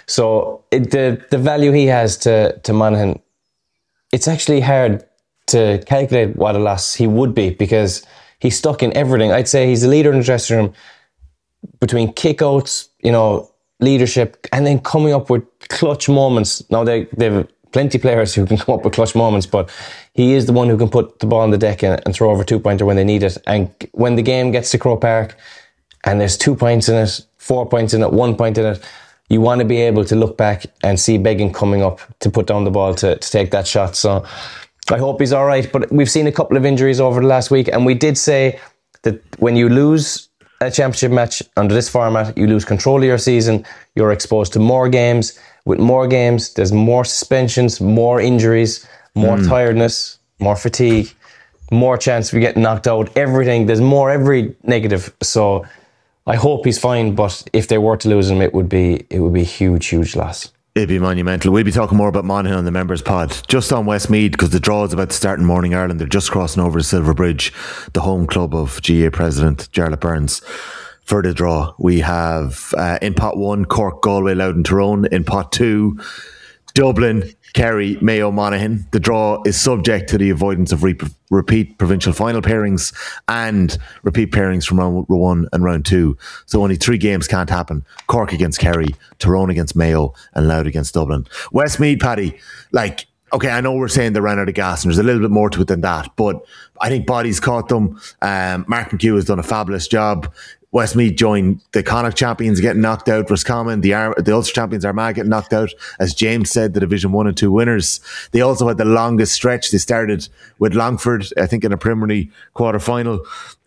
So the value he has to Monaghan, it's actually hard to calculate what a loss he would be, because he's stuck in everything. I'd say he's a leader in the dressing room, between kickouts, leadership, and then coming up with clutch moments. Now they've plenty of players who can come up with clutch moments, but he is the one who can put the ball on the deck and throw over 2-pointer when they need it. And when the game gets to Croke Park and there's 2 points in it, 4 points in it, 1 point in it, you want to be able to look back and see Beggan coming up to put down the ball to take that shot. So I hope he's all right. But we've seen a couple of injuries over the last week, and we did say that when you lose a championship match under this format, you lose control of your season, you're exposed to more games. With more games, there's more suspensions, more injuries, more tiredness, more fatigue, more chance of getting knocked out, everything. There's more every negative. So I hope he's fine, but if they were to lose him, it would be a huge loss. It'd be monumental. We'll be talking more about Monaghan on the members pod. Just on Westmeath, because the draw is about to start in Morning Ireland. They're just crossing over the Silver Bridge, the home club of GA President Jarlath Burns. For the draw, we have in pot 1, Cork, Galway, Loudoun, Tyrone. In pot 2, Dublin, Kerry, Mayo, Monaghan. The draw is subject to the avoidance of repeat provincial final pairings and repeat pairings from round 1 and round 2. So only 3 games can't happen. Cork against Kerry, Tyrone against Mayo, and Louth against Dublin. Westmeath, Paddy, okay, I know we're saying they ran out of gas and there's a little bit more to it than that, but I think bodies caught them. Mark McHugh has done a fabulous job. Westmeath joined the Connacht champions getting knocked out, Roscommon, the Ulster champions Armagh getting knocked out. As James said, the Division 1 and 2 winners. They also had the longest stretch. They started with Longford, I think, in a preliminary quarter-final.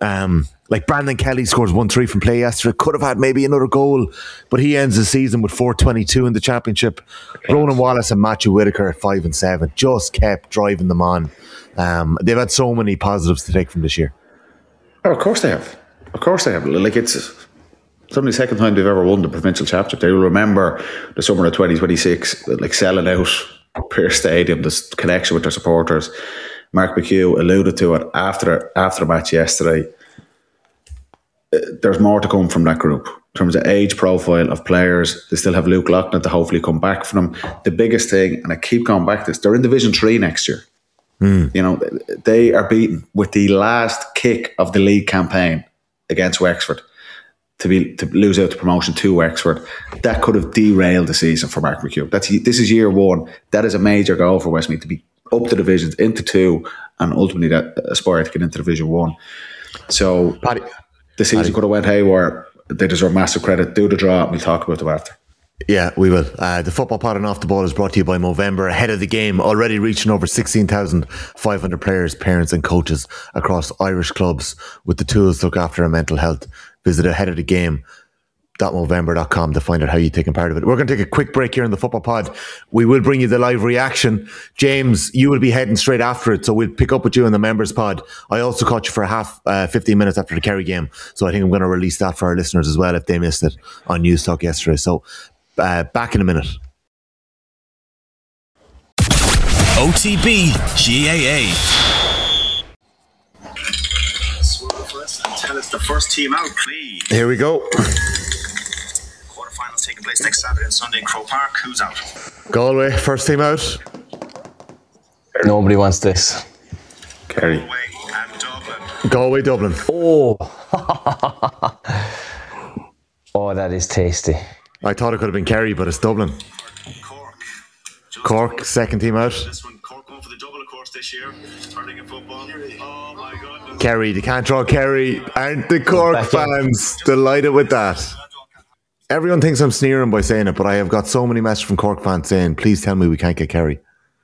Brandon Kelly scores 1-3 from play yesterday. Could have had maybe another goal, but he ends the season with 422 in the championship. Ronan Wallace and Matthew Whitaker at 5 and 7 just kept driving them on. They've had so many positives to take from this year. Oh, of course they have. Of course they have. It's only the second time they've ever won the provincial championship. They will remember the summer of 2026, selling out Pearse Stadium, this connection with their supporters. Mark McHugh alluded to it after the match yesterday. There's more to come from that group in terms of age profile of players. They still have Luke Loughlin to hopefully come back from them. The biggest thing, and I keep going back to this, they're in Division 3 next year. They are beaten with the last kick of the league campaign against Wexford to lose out to promotion to Wexford. That could have derailed the season for Mark McHugh. This is year 1. That is a major goal for Westmeath, to be up the divisions into 2 and ultimately that aspire to get into Division 1. So the season could have went haywire. They deserve massive credit. Do the draw and we'll talk about them after. Yeah, we will. The Football Pod and Off the Ball is brought to you by Movember, ahead of the game, already reaching over 16,500 players, parents and coaches across Irish clubs with the tools to look after our mental health. Visit aheadofthegame.ie football.movember.com to find out how you take part of it. We're going to take a quick break here in the Football Pod. We will bring you the live reaction. James, you will be heading straight after it, so we'll pick up with you in the Members Pod. I also caught you for 15 minutes after the Kerry game, so I think I'm going to release that for our listeners as well if they missed it on News Talk yesterday. So back in a minute. OTB GAA. And tell us the first team out, please. Here we go. Quarterfinals taking place next Saturday and Sunday in Croke Park. Who's out? Galway, first team out. Nobody wants this. Kerry. Galway and Dublin. Galway, Dublin. Oh. Oh, that is tasty. I thought it could have been Kerry, but it's Dublin. Cork. Cork, second team out. This one, Cork going for the double, of course, this year. Hurling in football. Oh my goodness. Kerry, they can't draw Kerry. Aren't the Cork fans delighted with that? Everyone thinks I'm sneering by saying it, but I have got so many messages from Cork fans saying, please tell me we can't get Kerry.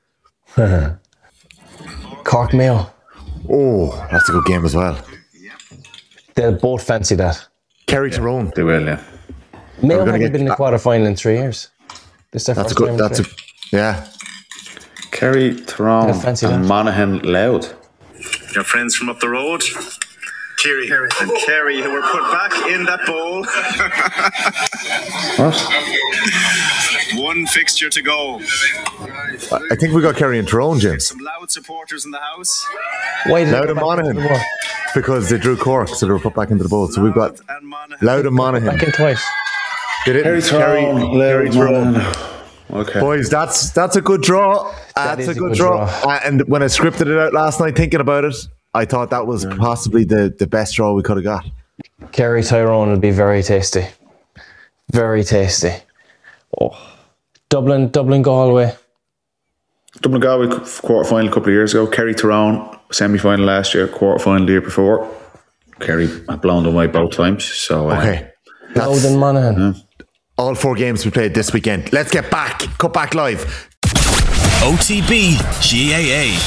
Cork Mayo. Oh, that's a good game as well. They'll both fancy that. Kerry Tyrone. They will, yeah. Mayo haven't been in the quarter-final in 3 years. This is their That's first a good. time. That's a yeah. Kerry, Tyrone, fancy and that. Monaghan Loud. Your friends from up the road. Kerry and Kerry, who were put back in that bowl. What? One fixture to go. I think we got Kerry and Tyrone, James. Some loud supporters in the house. Why did Loud they and go back into Monaghan. the war? Because they drew Cork, so they were put back into the bowl. So we've got And Monaghan. Loud and Monaghan. Back in twice. They didn't. Kerry, Tyrone, Kerry Tyrone. Monaghan. Okay. Boys, that's a good draw. That's is a good draw. And when I scripted it out last night, thinking about it, I thought that was possibly the best draw we could have got. Kerry Tyrone will be very tasty. Very tasty. Oh. Dublin, Galway. Dublin Galway quarter final a couple of years ago. Kerry Tyrone semi final last year. Quarter final the year before. Kerry had blown them away both times. So Okay. Loud and Monaghan. All 4 games we played this weekend. Let's get back. Cut back live. OTB GAA.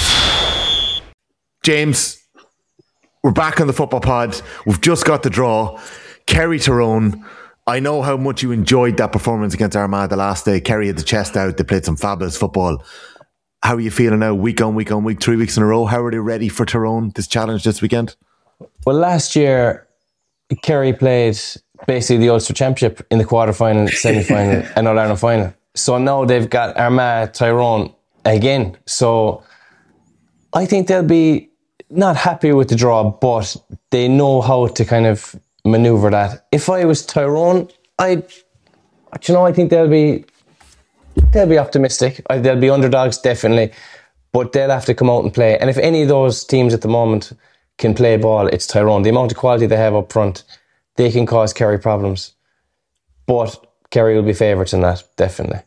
James, we're back on the Football Pod. We've just got the draw. Kerry Tyrone. I know how much you enjoyed that performance against Armagh the last day. Kerry had the chest out. They played some fabulous football. How are you feeling now, week on week, 3 weeks in a row? How are they ready for Tyrone, this challenge this weekend? Well, last year, Kerry played basically the Ulster Championship in the quarter-final, semi-final and All-Ireland final. So now they've got Armagh, Tyrone again. So I think they'll be not happy with the draw, but they know how to kind of manoeuvre that. If I was Tyrone, I think they'll be optimistic. They'll be underdogs, definitely, but they'll have to come out and play. And if any of those teams at the moment can play ball, it's Tyrone. The amount of quality they have up front, they can cause Kerry problems. But Kerry will be favourites in that, definitely.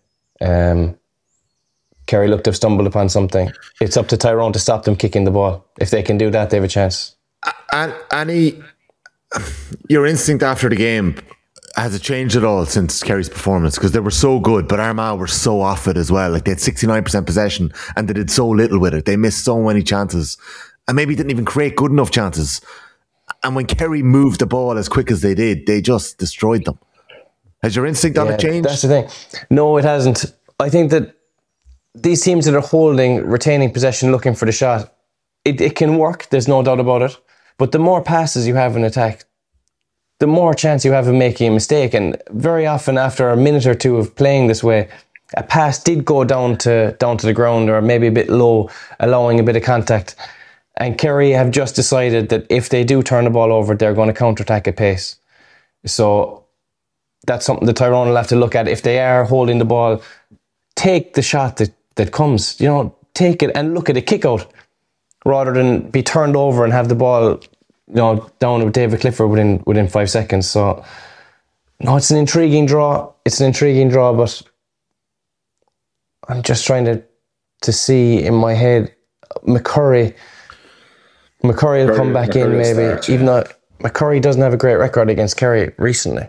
Kerry looked to have stumbled upon something. It's up to Tyrone to stop them kicking the ball. If they can do that, they have a chance. And Annie, your instinct after the game, has it changed at all since Kerry's performance? Because they were so good, but Armagh were so off it as well. Like, they had 69% possession and they did so little with it. They missed so many chances and maybe didn't even create good enough chances. And when Kerry moved the ball as quick as they did, they just destroyed them. Has your instinct on it changed? That's the thing. No, it hasn't. I think that these teams that are retaining possession, looking for the shot, it can work. There's no doubt about it. But the more passes you have in attack, the more chance you have of making a mistake. And very often after a minute or two of playing this way, a pass did go down to the ground or maybe a bit low, allowing a bit of contact. And Kerry have just decided that if they do turn the ball over, they're going to counter-attack at pace. So that's something the Tyrone will have to look at. If they are holding the ball, take the shot that comes. Take it and look at a kick out rather than be turned over and have the ball down with David Clifford within 5 seconds. So, no, it's an intriguing draw. But I'm just trying to see in my head McCurry will come back in maybe, start, yeah. even though McCurry doesn't have a great record against Kerry recently.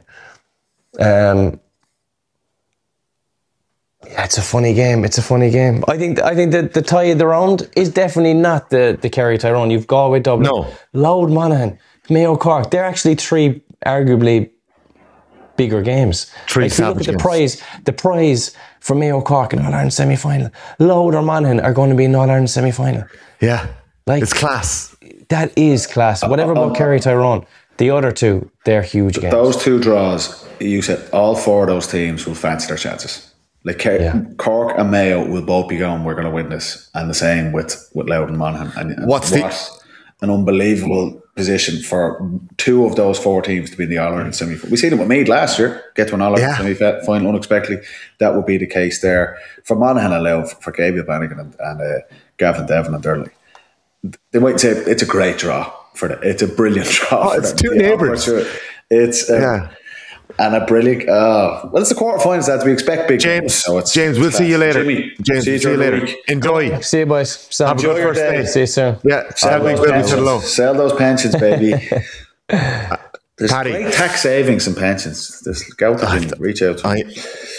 Yeah, it's a funny game. I think that the tie of the round is definitely not the Kerry Tyrone. You've Galway, Dublin, No. Loud, Monaghan, Mayo, Cork. They're actually 3 arguably bigger games. Three if you look at savage the prize for Mayo Cork in All-Ireland semi-final, Louth or Monaghan are going to be in All-Ireland semi-final. Yeah. Like, it's class. That is class. Whatever about Kerry Tyrone, the other two, they're huge games. Those two draws, you said all four of those teams will fancy their chances. Like Cork and Mayo will both be going, we're going to win this. And the same with Louth and Monaghan. And what an unbelievable position for two of those four teams to be in the All-Ireland semi-final. We seen it with Meath last year, get to an All-Ireland semi-final unexpectedly. That would be the case there. For Monaghan and Louth, for Gabriel Bannigan and Gavin Devlin and Durley, they might say it's a great draw for them. It's a brilliant draw. It's two neighbours. It's and a brilliant. Well, it's the quarterfinals that we expect big. James, we'll see you later. Jimmy, James, see you later. Enjoy. See you, boys. Have a good first day. See you soon. Yeah, sell those pensions, baby. There's Paddy. Great tax savings and pensions. Just go to Jimmy, reach out to me.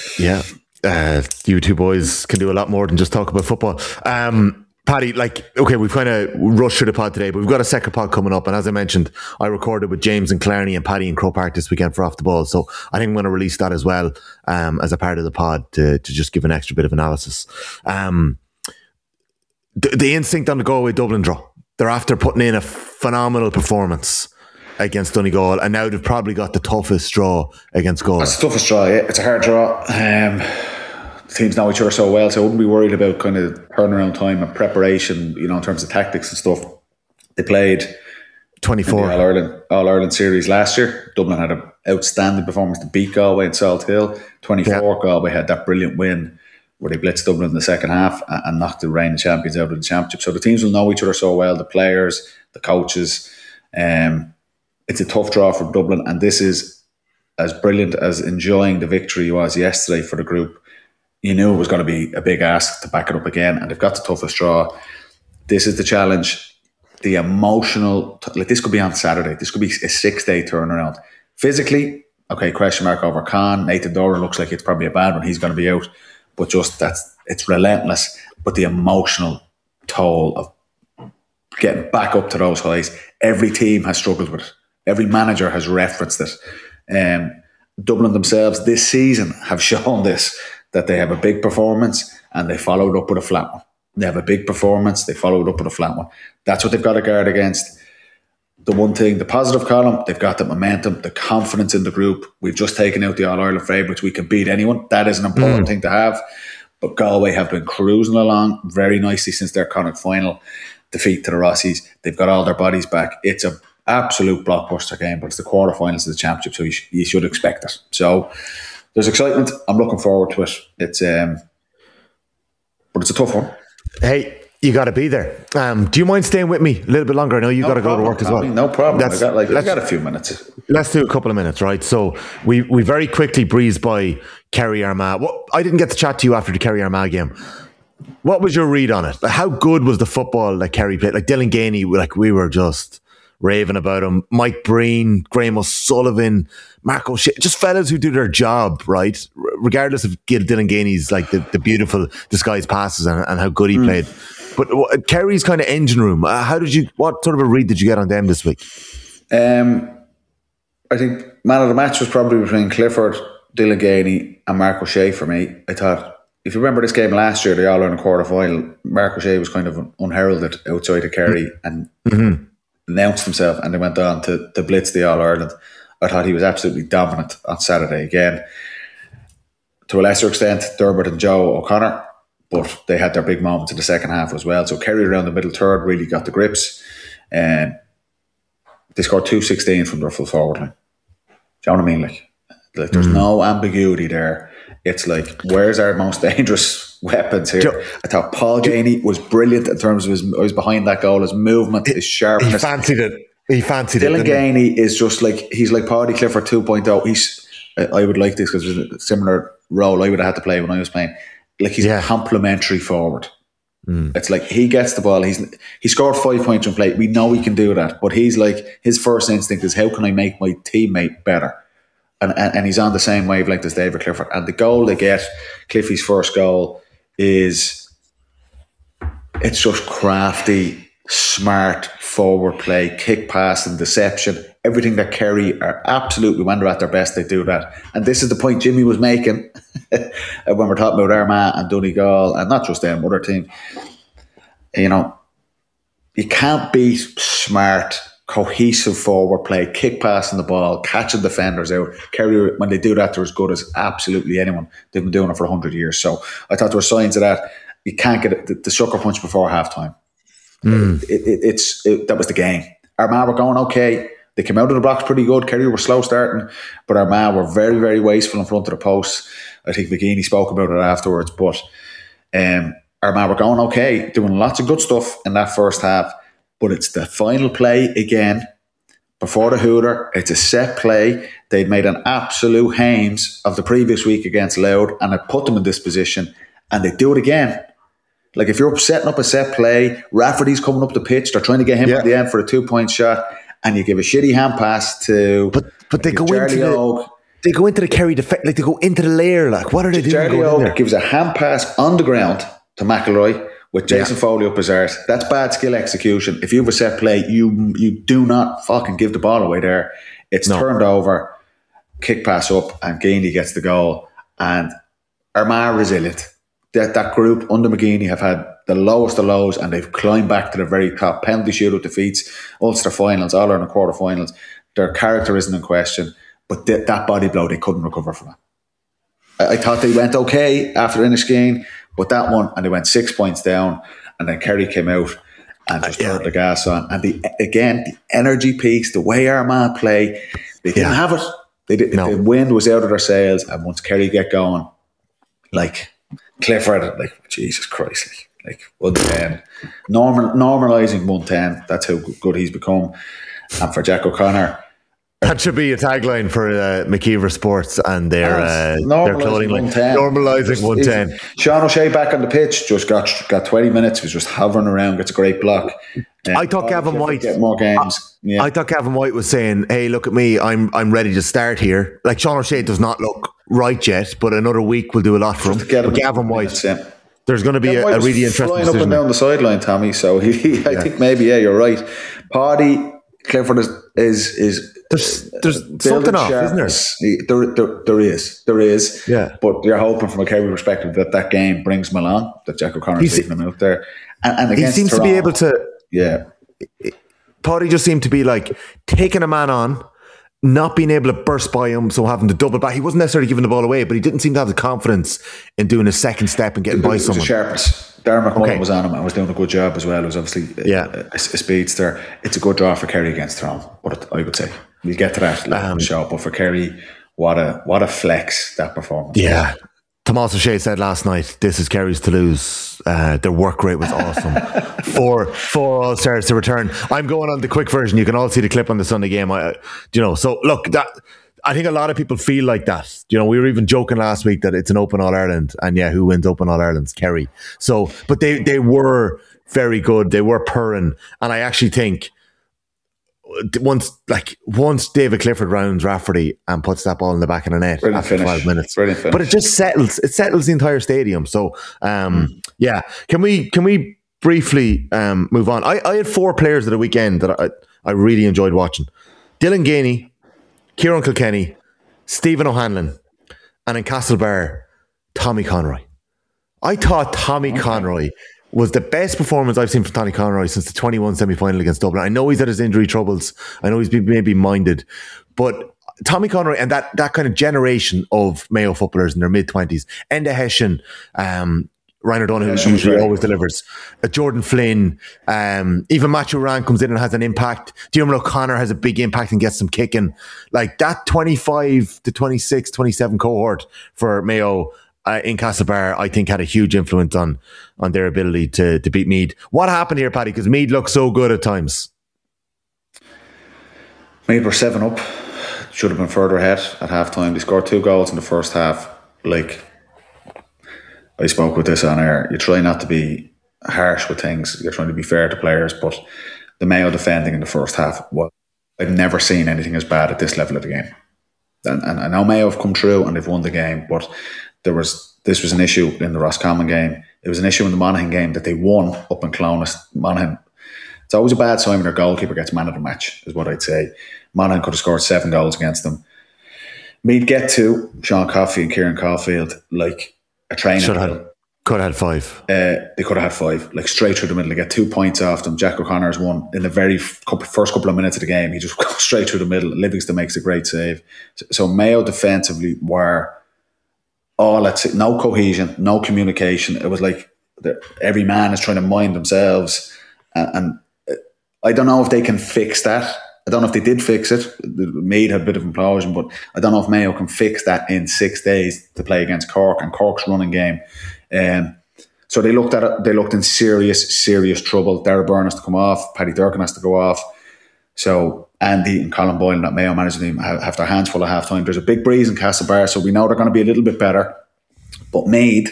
You two boys can do a lot more than just talk about football. Paddy, we've kind of rushed through the pod today, but we've got a second pod coming up. And as I mentioned, I recorded with James and Clarny and Paddy and Croke Park this weekend for Off the Ball. So I think I'm going to release that as well as a part of the pod to just give an extra bit of analysis. The instinct on the Galway Dublin draw. They're after putting in a phenomenal performance against Donegal, and now they've probably got the toughest draw against Galway. It's the toughest draw, yeah. It's a hard draw. Teams know each other so well, so I wouldn't be worried about kind of turnaround time and preparation, in terms of tactics and stuff. They played 24 All-Ireland series last year. Dublin had an outstanding performance to beat Galway in Salt Hill. 24, Galway had that brilliant win where they blitzed Dublin in the second half and knocked the reigning champions out of the championship. So the teams will know each other so well, the players, the coaches. It's a tough draw for Dublin, and this is as brilliant as enjoying the victory was yesterday for the group. You knew it was going to be a big ask to back it up again, and they've got the toughest draw. This is the challenge. The emotional, this could be on Saturday. This could be a 6-day turnaround. Physically, question mark over Khan. Nathan Doran looks like it's probably a bad one. He's going to be out, but it's relentless. But the emotional toll of getting back up to those highs, every team has struggled with it. Every manager has referenced it. Dublin themselves this season have shown this, that they have a big performance and they followed up with a flat one. They have a big performance, they followed up with a flat one. That's what they've got to guard against. The one thing, the positive column, they've got the momentum, the confidence in the group. We've just taken out the All-Ireland favourites. We can beat anyone. That is an important thing to have. But Galway have been cruising along very nicely since their Connacht final defeat to the Rossies. They've got all their bodies back. It's an absolute blockbuster game, but it's the quarterfinals of the championship, so you should expect it. So there's excitement. I'm looking forward to it. But it's a tough one. Hey, you got to be there. Do you mind staying with me a little bit longer? I know you got to go to work as well. No problem. I got a few minutes. Let's do a couple of minutes, right? So we very quickly breezed by Kerry Armagh. I didn't get to chat to you after the Kerry Armagh game. What was your read on it? How good was the football that Kerry played? Like Dylan Ganey, we were just raving about him. Mike Breen, Graham O'Sullivan, Mark O'Shea, just fellas who do their job, right? Regardless of Dylan Ganey's the beautiful disguised passes and how good he played. But Kerry's kind of engine room, what sort of a read did you get on them this week? I think man of the match was probably between Clifford, Dylan Ganey and Mark O'Shea for me. I thought, if you remember this game last year, the All-Ireland quarter-final, Mark O'Shea was kind of unheralded outside of Kerry and announced himself, and they went on to blitz the All-Ireland. I thought he was absolutely dominant on Saturday again. To a lesser extent, Dermot and Joe O'Connor, but they had their big moments in the second half as well. So Kerry around the middle third really got the grips. They scored 2-16 from their full forward line. Do you know what I mean? Like there's no ambiguity there. It's like, where's our most dangerous weapons here? I thought Paul Ganey was brilliant in terms of I was behind that goal, his movement, his sharpness. He fancied it. Dylan Ganey is just like, he's like Paddy Clifford 2.0. I would like this because it was a similar role I would have had to play when I was playing. Like he's a complimentary forward. It's like he gets the ball. He scored 5 points from play. We know he can do that, but he's like, his first instinct is, how can I make my teammate better? And he's on the same wavelength as David Clifford. And the goal they get, Cliffy's first goal, it's just crafty, smart forward play, kick pass and deception. everything that Kerry are absolutely, when they're at their best, they do that. And this is the point Jimmy was making when we're talking about Armagh and Donegal, and not just them, other team. You know, you can't be smart, cohesive forward play, kick passing the ball, catching defenders out. Kerry, when they do that, they're as good as absolutely anyone. They've been doing it for 100 years. So I thought there were signs of that. You can't get the sucker punch before halftime. That was the game. Armagh were going okay. They came out of the blocks pretty good. Kerry were slow starting, but Armagh were very, very wasteful in front of the post. I think McGeaney spoke about it afterwards, but Armagh were going okay, doing lots of good stuff in that first half, but it's the final play again, before the hooter. It's a set play. They'd made an absolute hames of the previous week against Louth, and it put them in this position, and they do it again. Like, if you're setting up a set play, Rafferty's coming up the pitch, they're trying to get him at the end for a 2-point shot, and you give a shitty hand pass to... But they go into the Kerry defense, like they go into the layer, like what are they doing? Charlie Oak gives a hand pass on the ground to McElroy with Jason Foley up his arse. That's bad skill execution. If you have a set play, you do not fucking give the ball away there. It's turned over, kick pass up, and Geaney gets the goal. And Armagh resilient. That group under McGeaney have had the lowest of lows, and they've climbed back to the very top. Penalty shootout defeats, Ulster finals, all in the quarterfinals. Their character isn't in question, but that body blow, they couldn't recover from it. I thought they went okay after Inniskeen, but that one, and they went 6 points down, and then Kerry came out and just turned the gas on. And the energy peaks, the way Armagh play, they didn't have it. The wind was out of their sails, and once Kerry get going, like Clifford, like Jesus Christ, like 110, normalising 110. That's how good he's become. And for Jack O'Connor, that should be a tagline for McKeever Sports and their clothing line. Normalising 110. Sean O'Shea back on the pitch, just got 20 minutes, was just hovering around, gets a great block. I thought Gavin White get more games. I thought Gavin White was saying, "Hey, look at me, I'm ready to start here." Like, Sean O'Shea does not look right yet, but another week will do a lot for him. But Gavin White, there's going to be a really interesting flying decision. Up and down the sideline, Tommy. So I think maybe you're right. Paddy Clifford is there's something off, isn't there? There is. Yeah. But you're hoping from a Kerry perspective that game brings him along, that Jack O'Connor's taking him out there. And against he seems Toronto, to be able to. Yeah. Paddy just seemed to be like taking a man on, not being able to burst by him, so having to double back. He wasn't necessarily giving the ball away, but he didn't seem to have the confidence in doing a second step and getting by someone. The sharpness. Darren McMullen was on him and was doing a good job as well. It was obviously a speedster. It's a good draw for Kerry against Toronto, what I would say. We'll get to that later in the show, but for Kerry, what a flex that performance. Yeah. Tomás O'Shea said last night, this is Kerry's to lose. Their work rate was awesome. Four All-Stars to return. I'm going on the quick version. You can all see the clip on the Sunday game. So look, that I think a lot of people feel like that. You know, we were even joking last week that it's an Open All-Ireland, and who wins Open All-Ireland's Kerry. So, but they were very good. They were purring, and I actually think once David Clifford rounds Rafferty and puts that ball in the back of the net after 12 minutes, but it just settles the entire stadium. So can we briefly move on? I had 4 players of the weekend that I really enjoyed watching: Dylan Gainey, Kieran Kilkenny, Stephen O'Hanlon, and in Castlebar, Tommy Conroy. I thought Tommy Conroy was the best performance I've seen from Tommy Conroy since the 21 semi-final against Dublin. I know he's had his injury troubles. I know he's been maybe minded. But Tommy Conroy and that kind of generation of Mayo footballers in their mid-20s, Enda Hession, Reiner Dunn, who usually always delivers, Jordan Flynn, even Matthew Ryan comes in and has an impact. Diarmuid O'Connor has a big impact and gets them kicking. Like that 25 to 26, 27 cohort for Mayo in Castlebar, I think had a huge influence on their ability to beat Meath. What happened here, Paddy? Because Meath looked so good at times. Meath were 7 up. Should have been further ahead at half-time. They scored 2 goals in the first half. Like, I spoke with this on air. You try not to be harsh with things. You're trying to be fair to players, but the Mayo defending in the first half, I've never seen anything as bad at this level of the game. And I know Mayo have come through and they've won the game, but this was an issue in the Roscommon game. It was an issue in the Monaghan game that they won up in Clonus. Monaghan, it's always a bad sign when their goalkeeper gets man of the match, is what I'd say. Monaghan could have scored 7 goals against them. Mead get to Sean Coffey and Kieran Caulfield like a training. Could have had 5. They could have had 5, like straight through the middle. They get 2 points off them. Jack O'Connor's won in the first couple of minutes of the game. He just goes straight through the middle. Livingston makes a great save. So Mayo defensively were all at no cohesion, no communication. It was like every man is trying to mind themselves. And I don't know if they can fix that. I don't know if they did fix it. Mead had a bit of implosion, but I don't know if Mayo can fix that in 6 days to play against Cork and Cork's running game. So they looked at it. They looked in serious trouble. Darragh Byrne has to come off. Paddy Durkin has to go off. So Andy and Colin Boyle and that Mayo management team have their hands full at half time. There's a big breeze in Castlebar, so we know they're going to be a little bit better. But Mead,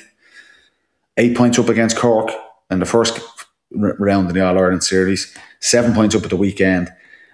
8 points up against Cork in the first round of the All-Ireland series, 7 points up at the weekend.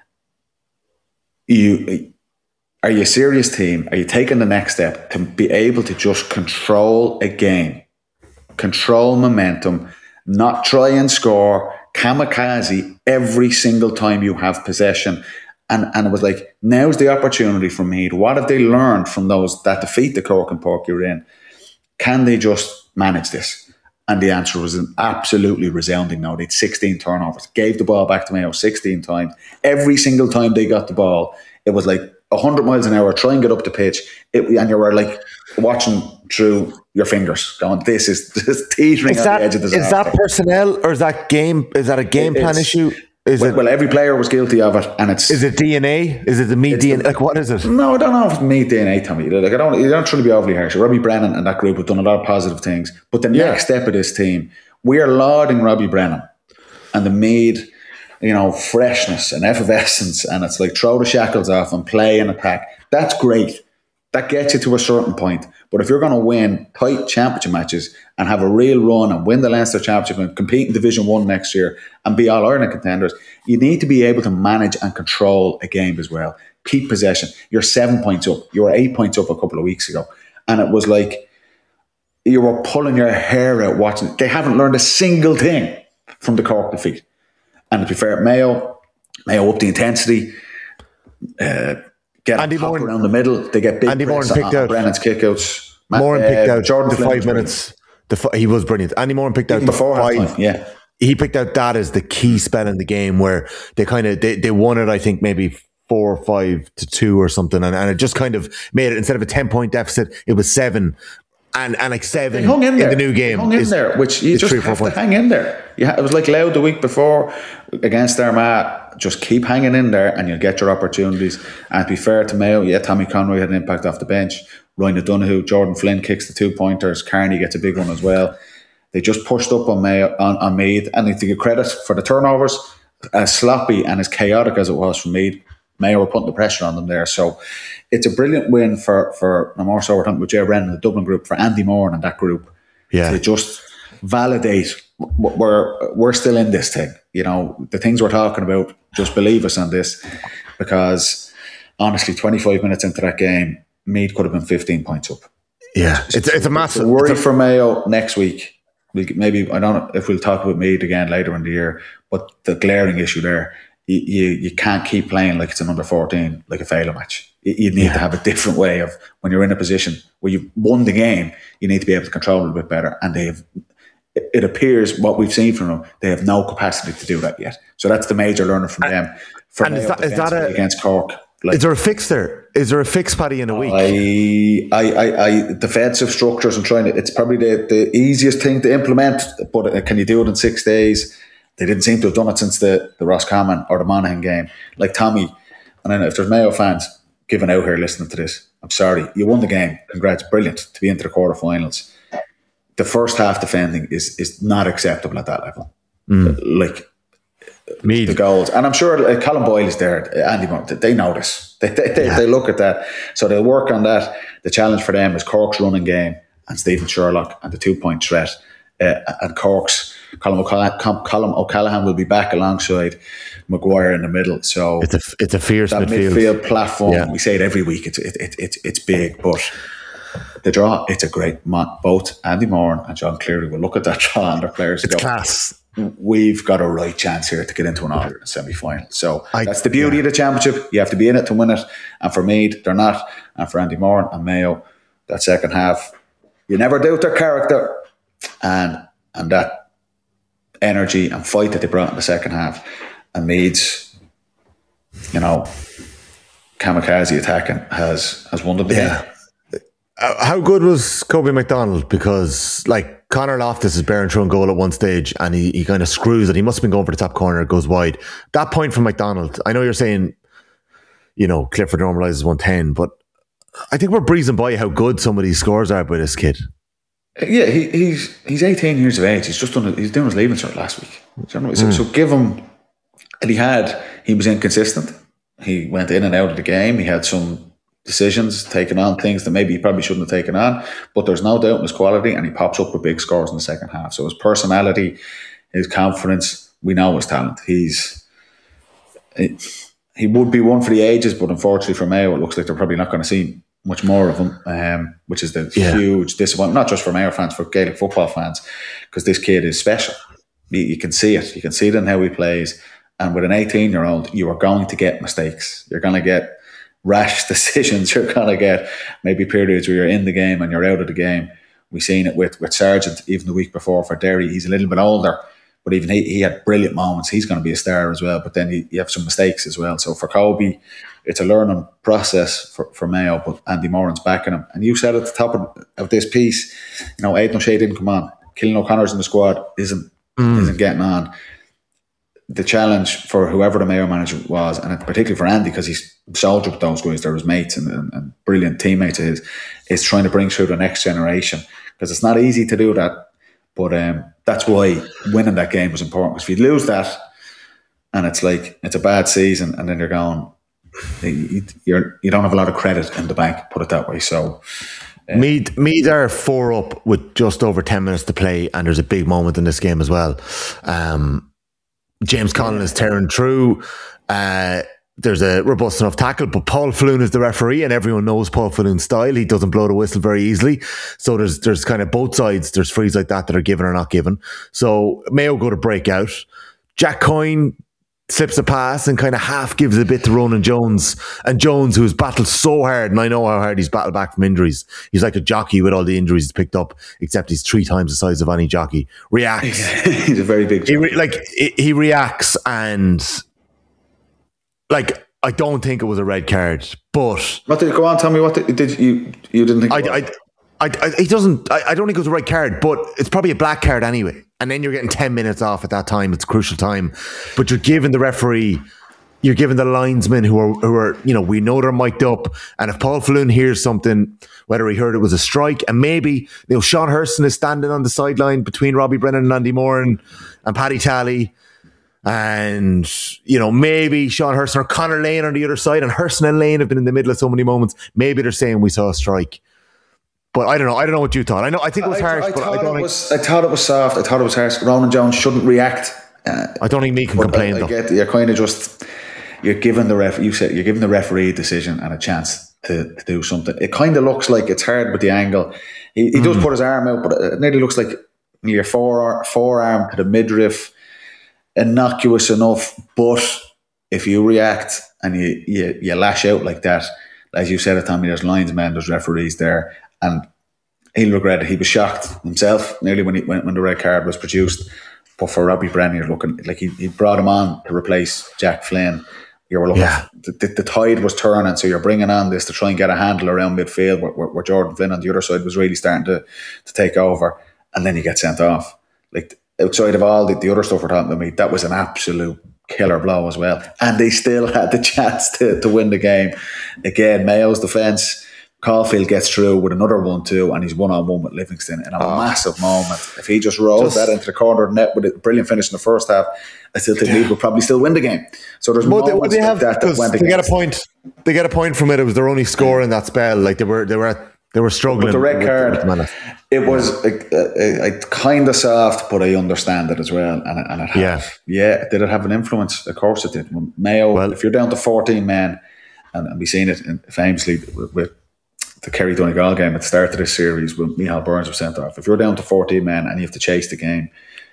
Are you a serious team? Are you taking the next step to be able to just control a game, control momentum, not try and score, kamikaze every single time you have possession? And it was like, now's the opportunity for Mead. What have they learned from that defeat the Cork and Pork you're in? Can they just manage this? And the answer was an absolutely resounding no. They had 16 turnovers, gave the ball back to Mayo 16 times. Every single time they got the ball, it was like 100 miles an hour, try and get up the pitch. And you were like watching through your fingers, going, this is teetering on the edge of disaster. Is that personnel or is that a game plan issue? Well, every player was guilty of it, and is it DNA? Is it the Mead DNA? Like, what is it? No, I don't know if it's Mead DNA, Tommy. Like, you don't try to be overly harsh. Robbie Brennan and that group have done a lot of positive things, but the next step of this team, we are lauding Robbie Brennan and the Mead, freshness and effervescence, and it's like throw the shackles off and play and attack. That's great. That gets you to a certain point. But if you're going to win tight championship matches and have a real run and win the Leinster Championship and compete in Division 1 next year and be All-Ireland contenders, you need to be able to manage and control a game as well. Keep possession. You're 7 points up. You were 8 points up a couple of weeks ago. And it was like you were pulling your hair out watching it. They haven't learned a single thing from the Cork defeat. And to be fair, Mayo up the intensity, get Andy Moore around the middle. They get big. Andy Moore picked out Brennan's kickouts. Moore picked out Jordan the Flynn 5 minutes. He was brilliant. Andy Moore picked out the 5. Yeah, he picked out that as the key spell in the game where they won it. I think maybe 4 or 5-2 or something, and it just kind of made it, instead of a 10-point deficit, it was 7. And like 7 in the new game. Hung in there, which you just have to hang in there. It was like Louth the week before against Armagh. Just keep hanging in there and you'll get your opportunities. And to be fair to Mayo, Tommy Conroy had an impact off the bench. Ryan O'Donoghue, Jordan Flynn kicks the 2-pointers. Carney gets a big one as well. They just pushed up on Mead. And to give credit for the turnovers, as sloppy and as chaotic as it was for Mead, Mayo were putting the pressure on them there. So it's a brilliant win for no more so we're talking with Jay Brennan, the Dublin group, for Andy Moore and that group to just validate we're still in this thing. The things we're talking about, just believe us on this, because honestly, 25 minutes into that game, Mead could have been 15 points up. Yeah, it's a massive worry for Mayo next week. Maybe I don't know if we'll talk about Mead again later in the year, but the glaring issue there. You can't keep playing like it's an under 14, like a failure match. You need to have a different way of, when you're in a position where you've won the game, you need to be able to control it a bit better. And it appears, what we've seen from them, they have no capacity to do that yet. So that's the major learning from them. And is that against Cork? Is there a fix there? Is there a fix, Paddy, in a week? I defensive structures and it's probably the easiest thing to implement, but can you do it in 6 days? They didn't seem to have done it since the Roscommon or the Monaghan game. Like Tommy, and I know if there's Mayo fans giving out here listening to this, I'm sorry. You won the game. Congrats. Brilliant to be into the quarterfinals. The first half defending is not acceptable at that level. Like the goals. And I'm sure Colin Boyle is there. Andy Moore, they know this. They look at that. So they'll work on that. The challenge for them is Cork's running game and Stephen Sherlock and the 2-point threat. And Cork's Colm O'Callaghan will be back alongside Maguire in the middle. So it's a fierce midfield platform. Yeah. We say it every week. It's big, but the draw, it's a great. Both Andy Moore and John Cleary will look at that draw and their players. It's class. we've got a right chance here to get into an All-Ireland semi-final. So that's the beauty of the championship. You have to be in it to win it. And for Meath, they're not. And for Andy Moran and Mayo, that second half, you never doubt their character and that energy and fight that they brought in the second half. And Meath's, kamikaze attacking has won the game. How good was Kobe McDonald? Because Conor Loftus is bearing through a goal at one stage and he kind of screws it. He must have been going for the top corner. It goes wide. That point from McDonald, I know you're saying, Clifford normalises 110, but I think we're breezing by how good some of these scores are by this kid. Yeah, he's 18 years of age. He's doing his leaving cert last week. So give him, and he was inconsistent. He went in and out of the game. He had some decisions, taking on things that maybe he probably shouldn't have taken on, but there's no doubt in his quality, and he pops up with big scores in the second half. So his personality, his confidence, we know his talent. He would be one for the ages, but unfortunately for Mayo, it looks like they're probably not going to see much more of him, which is the huge disappointment, not just for Mayo fans, for Gaelic football fans, because this kid is special. You can see it. You can see it in how he plays. And with an 18-year-old, you are going to get mistakes. You're going to get rash decisions. You're going to get maybe periods where you're in the game and you're out of the game. We've seen it with Sargent even the week before for Derry. He's a little bit older, but even he had brilliant moments. He's going to be a star as well, but then you have some mistakes as well. So for Kobe, it's a learning process for Mayo, but Andy Moran's backing him. And you said at the top of this piece, Aidan O'Shea didn't come on. Killian O'Connor's in the squad isn't getting on. The challenge for whoever the Mayo manager was, and particularly for Andy, because he's soldiered with those guys, they're his mates and brilliant teammates of his, is trying to bring through the next generation. Because it's not easy to do that, but that's why winning that game was important. Because if you lose that, and it's a bad season, and then you're going, you don't have a lot of credit in the bank, put it that way. So Meath are 4 up with just over 10 minutes to play, and there's a big moment in this game as well. James Conlon is tearing through. There's a robust enough tackle, but Paul Falloon is the referee, and everyone knows Paul Falloon's style. He doesn't blow the whistle very easily. So there's kind of both sides. There's frees like that are given or not given. So Mayo go to break out. Jack Coyne slips a pass and kind of half gives a bit to Ronan Jones. And Jones, who's battled so hard, and I know how hard he's battled back from injuries. He's like a jockey with all the injuries he's picked up, except he's 3 times the size of any jockey. Reacts. He's a very big jockey. He reacts, and I don't think it was a red card, but what did go on? Tell me what did you didn't think? I don't think it was a red card, but it's probably a black card anyway. And then you're getting 10 minutes off at that time. It's a crucial time, but you're giving the referee, you're giving the linesmen who are we know they're mic'd up. And if Paul Falloon hears something, whether he heard it was a strike, and maybe Sean Hurston is standing on the sideline between Robbie Brennan and Andy Moran and Paddy Talley. And, maybe Sean Hurston or Conor Lane on the other side, and Hurston and Lane have been in the middle of so many moments. Maybe they're saying we saw a strike. But I don't know. I don't know what you thought. I think it was harsh. I thought it was soft. I thought it was harsh. Ronan Jones shouldn't react. I don't think me can complain though. You're kind of you're giving the referee a decision and a chance to do something. It kind of looks like it's hard with the angle. He does put his arm out, but it nearly looks like your forearm to the midriff. Innocuous enough, but if you react and you lash out like that, as you said, Tommy, there's linesmen, there's referees there, and he'll regret it. He was shocked himself nearly when the red card was produced. But for Robbie Brennan, you're looking like he brought him on to replace Jack Flynn. You were looking, the tide was turning, so you're bringing on this to try and get a handle around midfield where Jordan Flynn on the other side was really starting to take over, and then you get sent off. Outside of all the other stuff we're talking about, that was an absolute killer blow as well. And they still had the chance to win the game. Again, Mayo's defence, Caulfield gets through with another 1-2, and he's 1-on-1 with Livingston in a massive moment. If he just rolled that into the corner of the net with a brilliant finish in the first half, I still think Leeds would probably still win the game. So there's moments like that went against. They get a point from it. It was their only score in that spell. They were struggling. But the red card, it was kind of soft, but I understand it as well. And it did it have an influence? Of course it did. Mayo, if you're down to 14 men, and we've seen it famously with the Kerry Donegal game at the start of this series when Micheál Burns was sent off. If you're down to 14 men and you have to chase the game,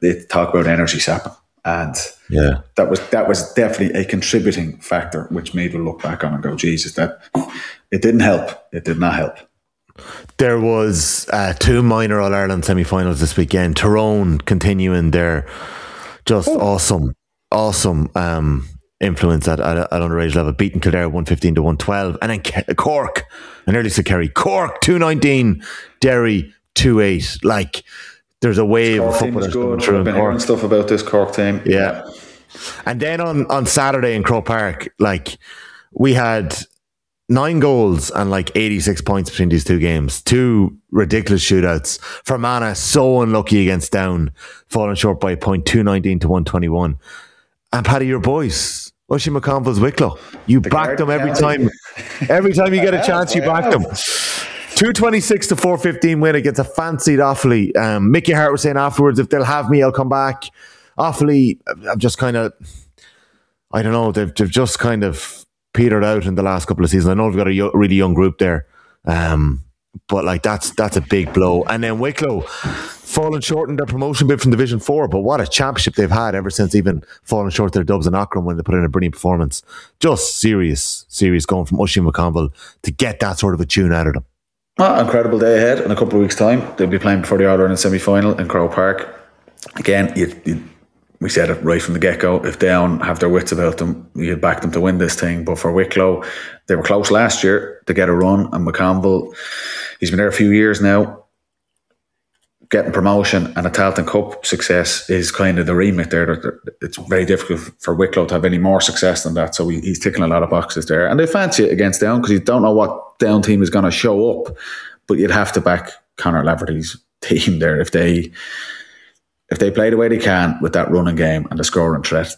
they talk about energy sapping. And that was definitely a contributing factor, which made me look back on and go, Jesus, that it didn't help. It did not help. There was 2 minor All-Ireland semi-finals this weekend. Tyrone continuing their just awesome influence at underage level, beating Kildare 115-112, and then Cork, I nearly said Kerry, Cork 219, Derry 2-8. Like, there's a wave of football that's coming through. I've been hearing stuff about this Cork team. Yeah. And then on Saturday in Croke Park, like, we had 9 goals and like 86 points between these 2 games. 2 ridiculous shootouts. Fermanagh, so unlucky against Down, falling short by a point, 219-121. And Paddy, your boys, Oisin McConville's Wicklow. You back them every time. Every time you get a chance, you back them. 226-415 win against a fancied Offaly. Mickey Hart was saying afterwards, if they'll have me, I'll come back. Offaly, I'm just kind of, I don't know, they've just kind of petered out in the last couple of seasons. I know we've got a really young group there, but like that's a big blow. And then Wicklow falling short in their promotion bid from Division 4, but what a championship they've had ever since even falling short their dubs in Ockram when they put in a brilliant performance. Just serious going from Oisin McConville to get that sort of a tune out of them. Incredible day ahead. In a couple of weeks' time, they'll be playing before the All-Ireland semi-final in Croke Park. Again, we said it right from the get-go. If Down have their wits about them, you'd back them to win this thing. But for Wicklow, they were close last year to get a run. And McConville, he's been there a few years now. Getting promotion and a Tailteann Cup success is kind of the remit there. It's very difficult for Wicklow to have any more success than that. So he's ticking a lot of boxes there. And they fancy it against Down because you don't know what Down team is going to show up. But you'd have to back Conor Laverty's team there. If they play the way they can with that running game and the scoring threat,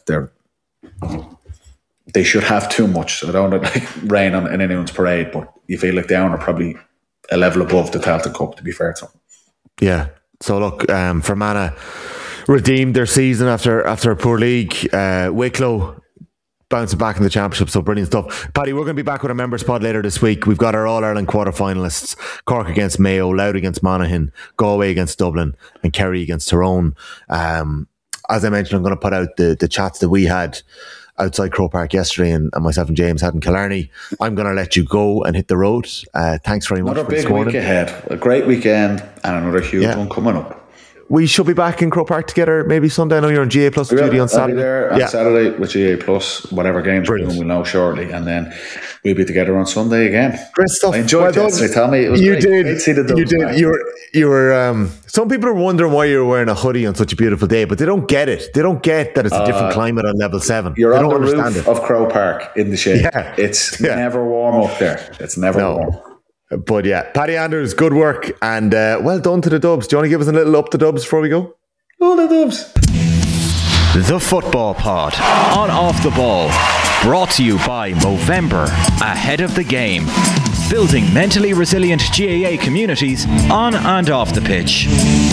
they should have too much. So I don't want to rain on anyone's parade, but you feel like Down are probably a level above the Tailteann Cup, to be fair to them. Yeah. So look, Fermanagh redeemed their season after a poor league. Wicklow bouncing back in the championship, so brilliant stuff. Paddy, we're going to be back with a members pod later this week. We've got our All-Ireland quarter-finalists: Cork against Mayo, Louth against Monaghan, Galway against Dublin, and Kerry against Tyrone. As I mentioned, I'm going to put out the chats that we had outside Croke Park yesterday, and myself and James had in Killarney. I'm going to let you go and hit the road. Thanks very much for this morning. Another big week ahead. A great weekend and another huge one coming up. We should be back in Croke Park together maybe Sunday. I know you're on GA Plus duty on Saturday. I'll be there on Saturday with GA Plus, whatever games we're doing, we'll know shortly. And then we'll be together on Sunday again. Great stuff. I enjoyed it yesterday, Tommy. It was great. Did. Great to see the Dubs. You did. You were some people are wondering why you're wearing a hoodie on such a beautiful day, but they don't get it. They don't get that it's a different climate on level 7. You're they on don't the understand roof it. of Croke Park in the shade. Yeah. It's never warm up there. It's never warm. But yeah, Paddy Anders, good work, and well done to the Dubs. Do you want to give us a little up the Dubs before we go? Oh, the Dubs. The Football Pod, on Off the Ball, brought to you by Movember, ahead of the game, building mentally resilient GAA communities on and off the pitch.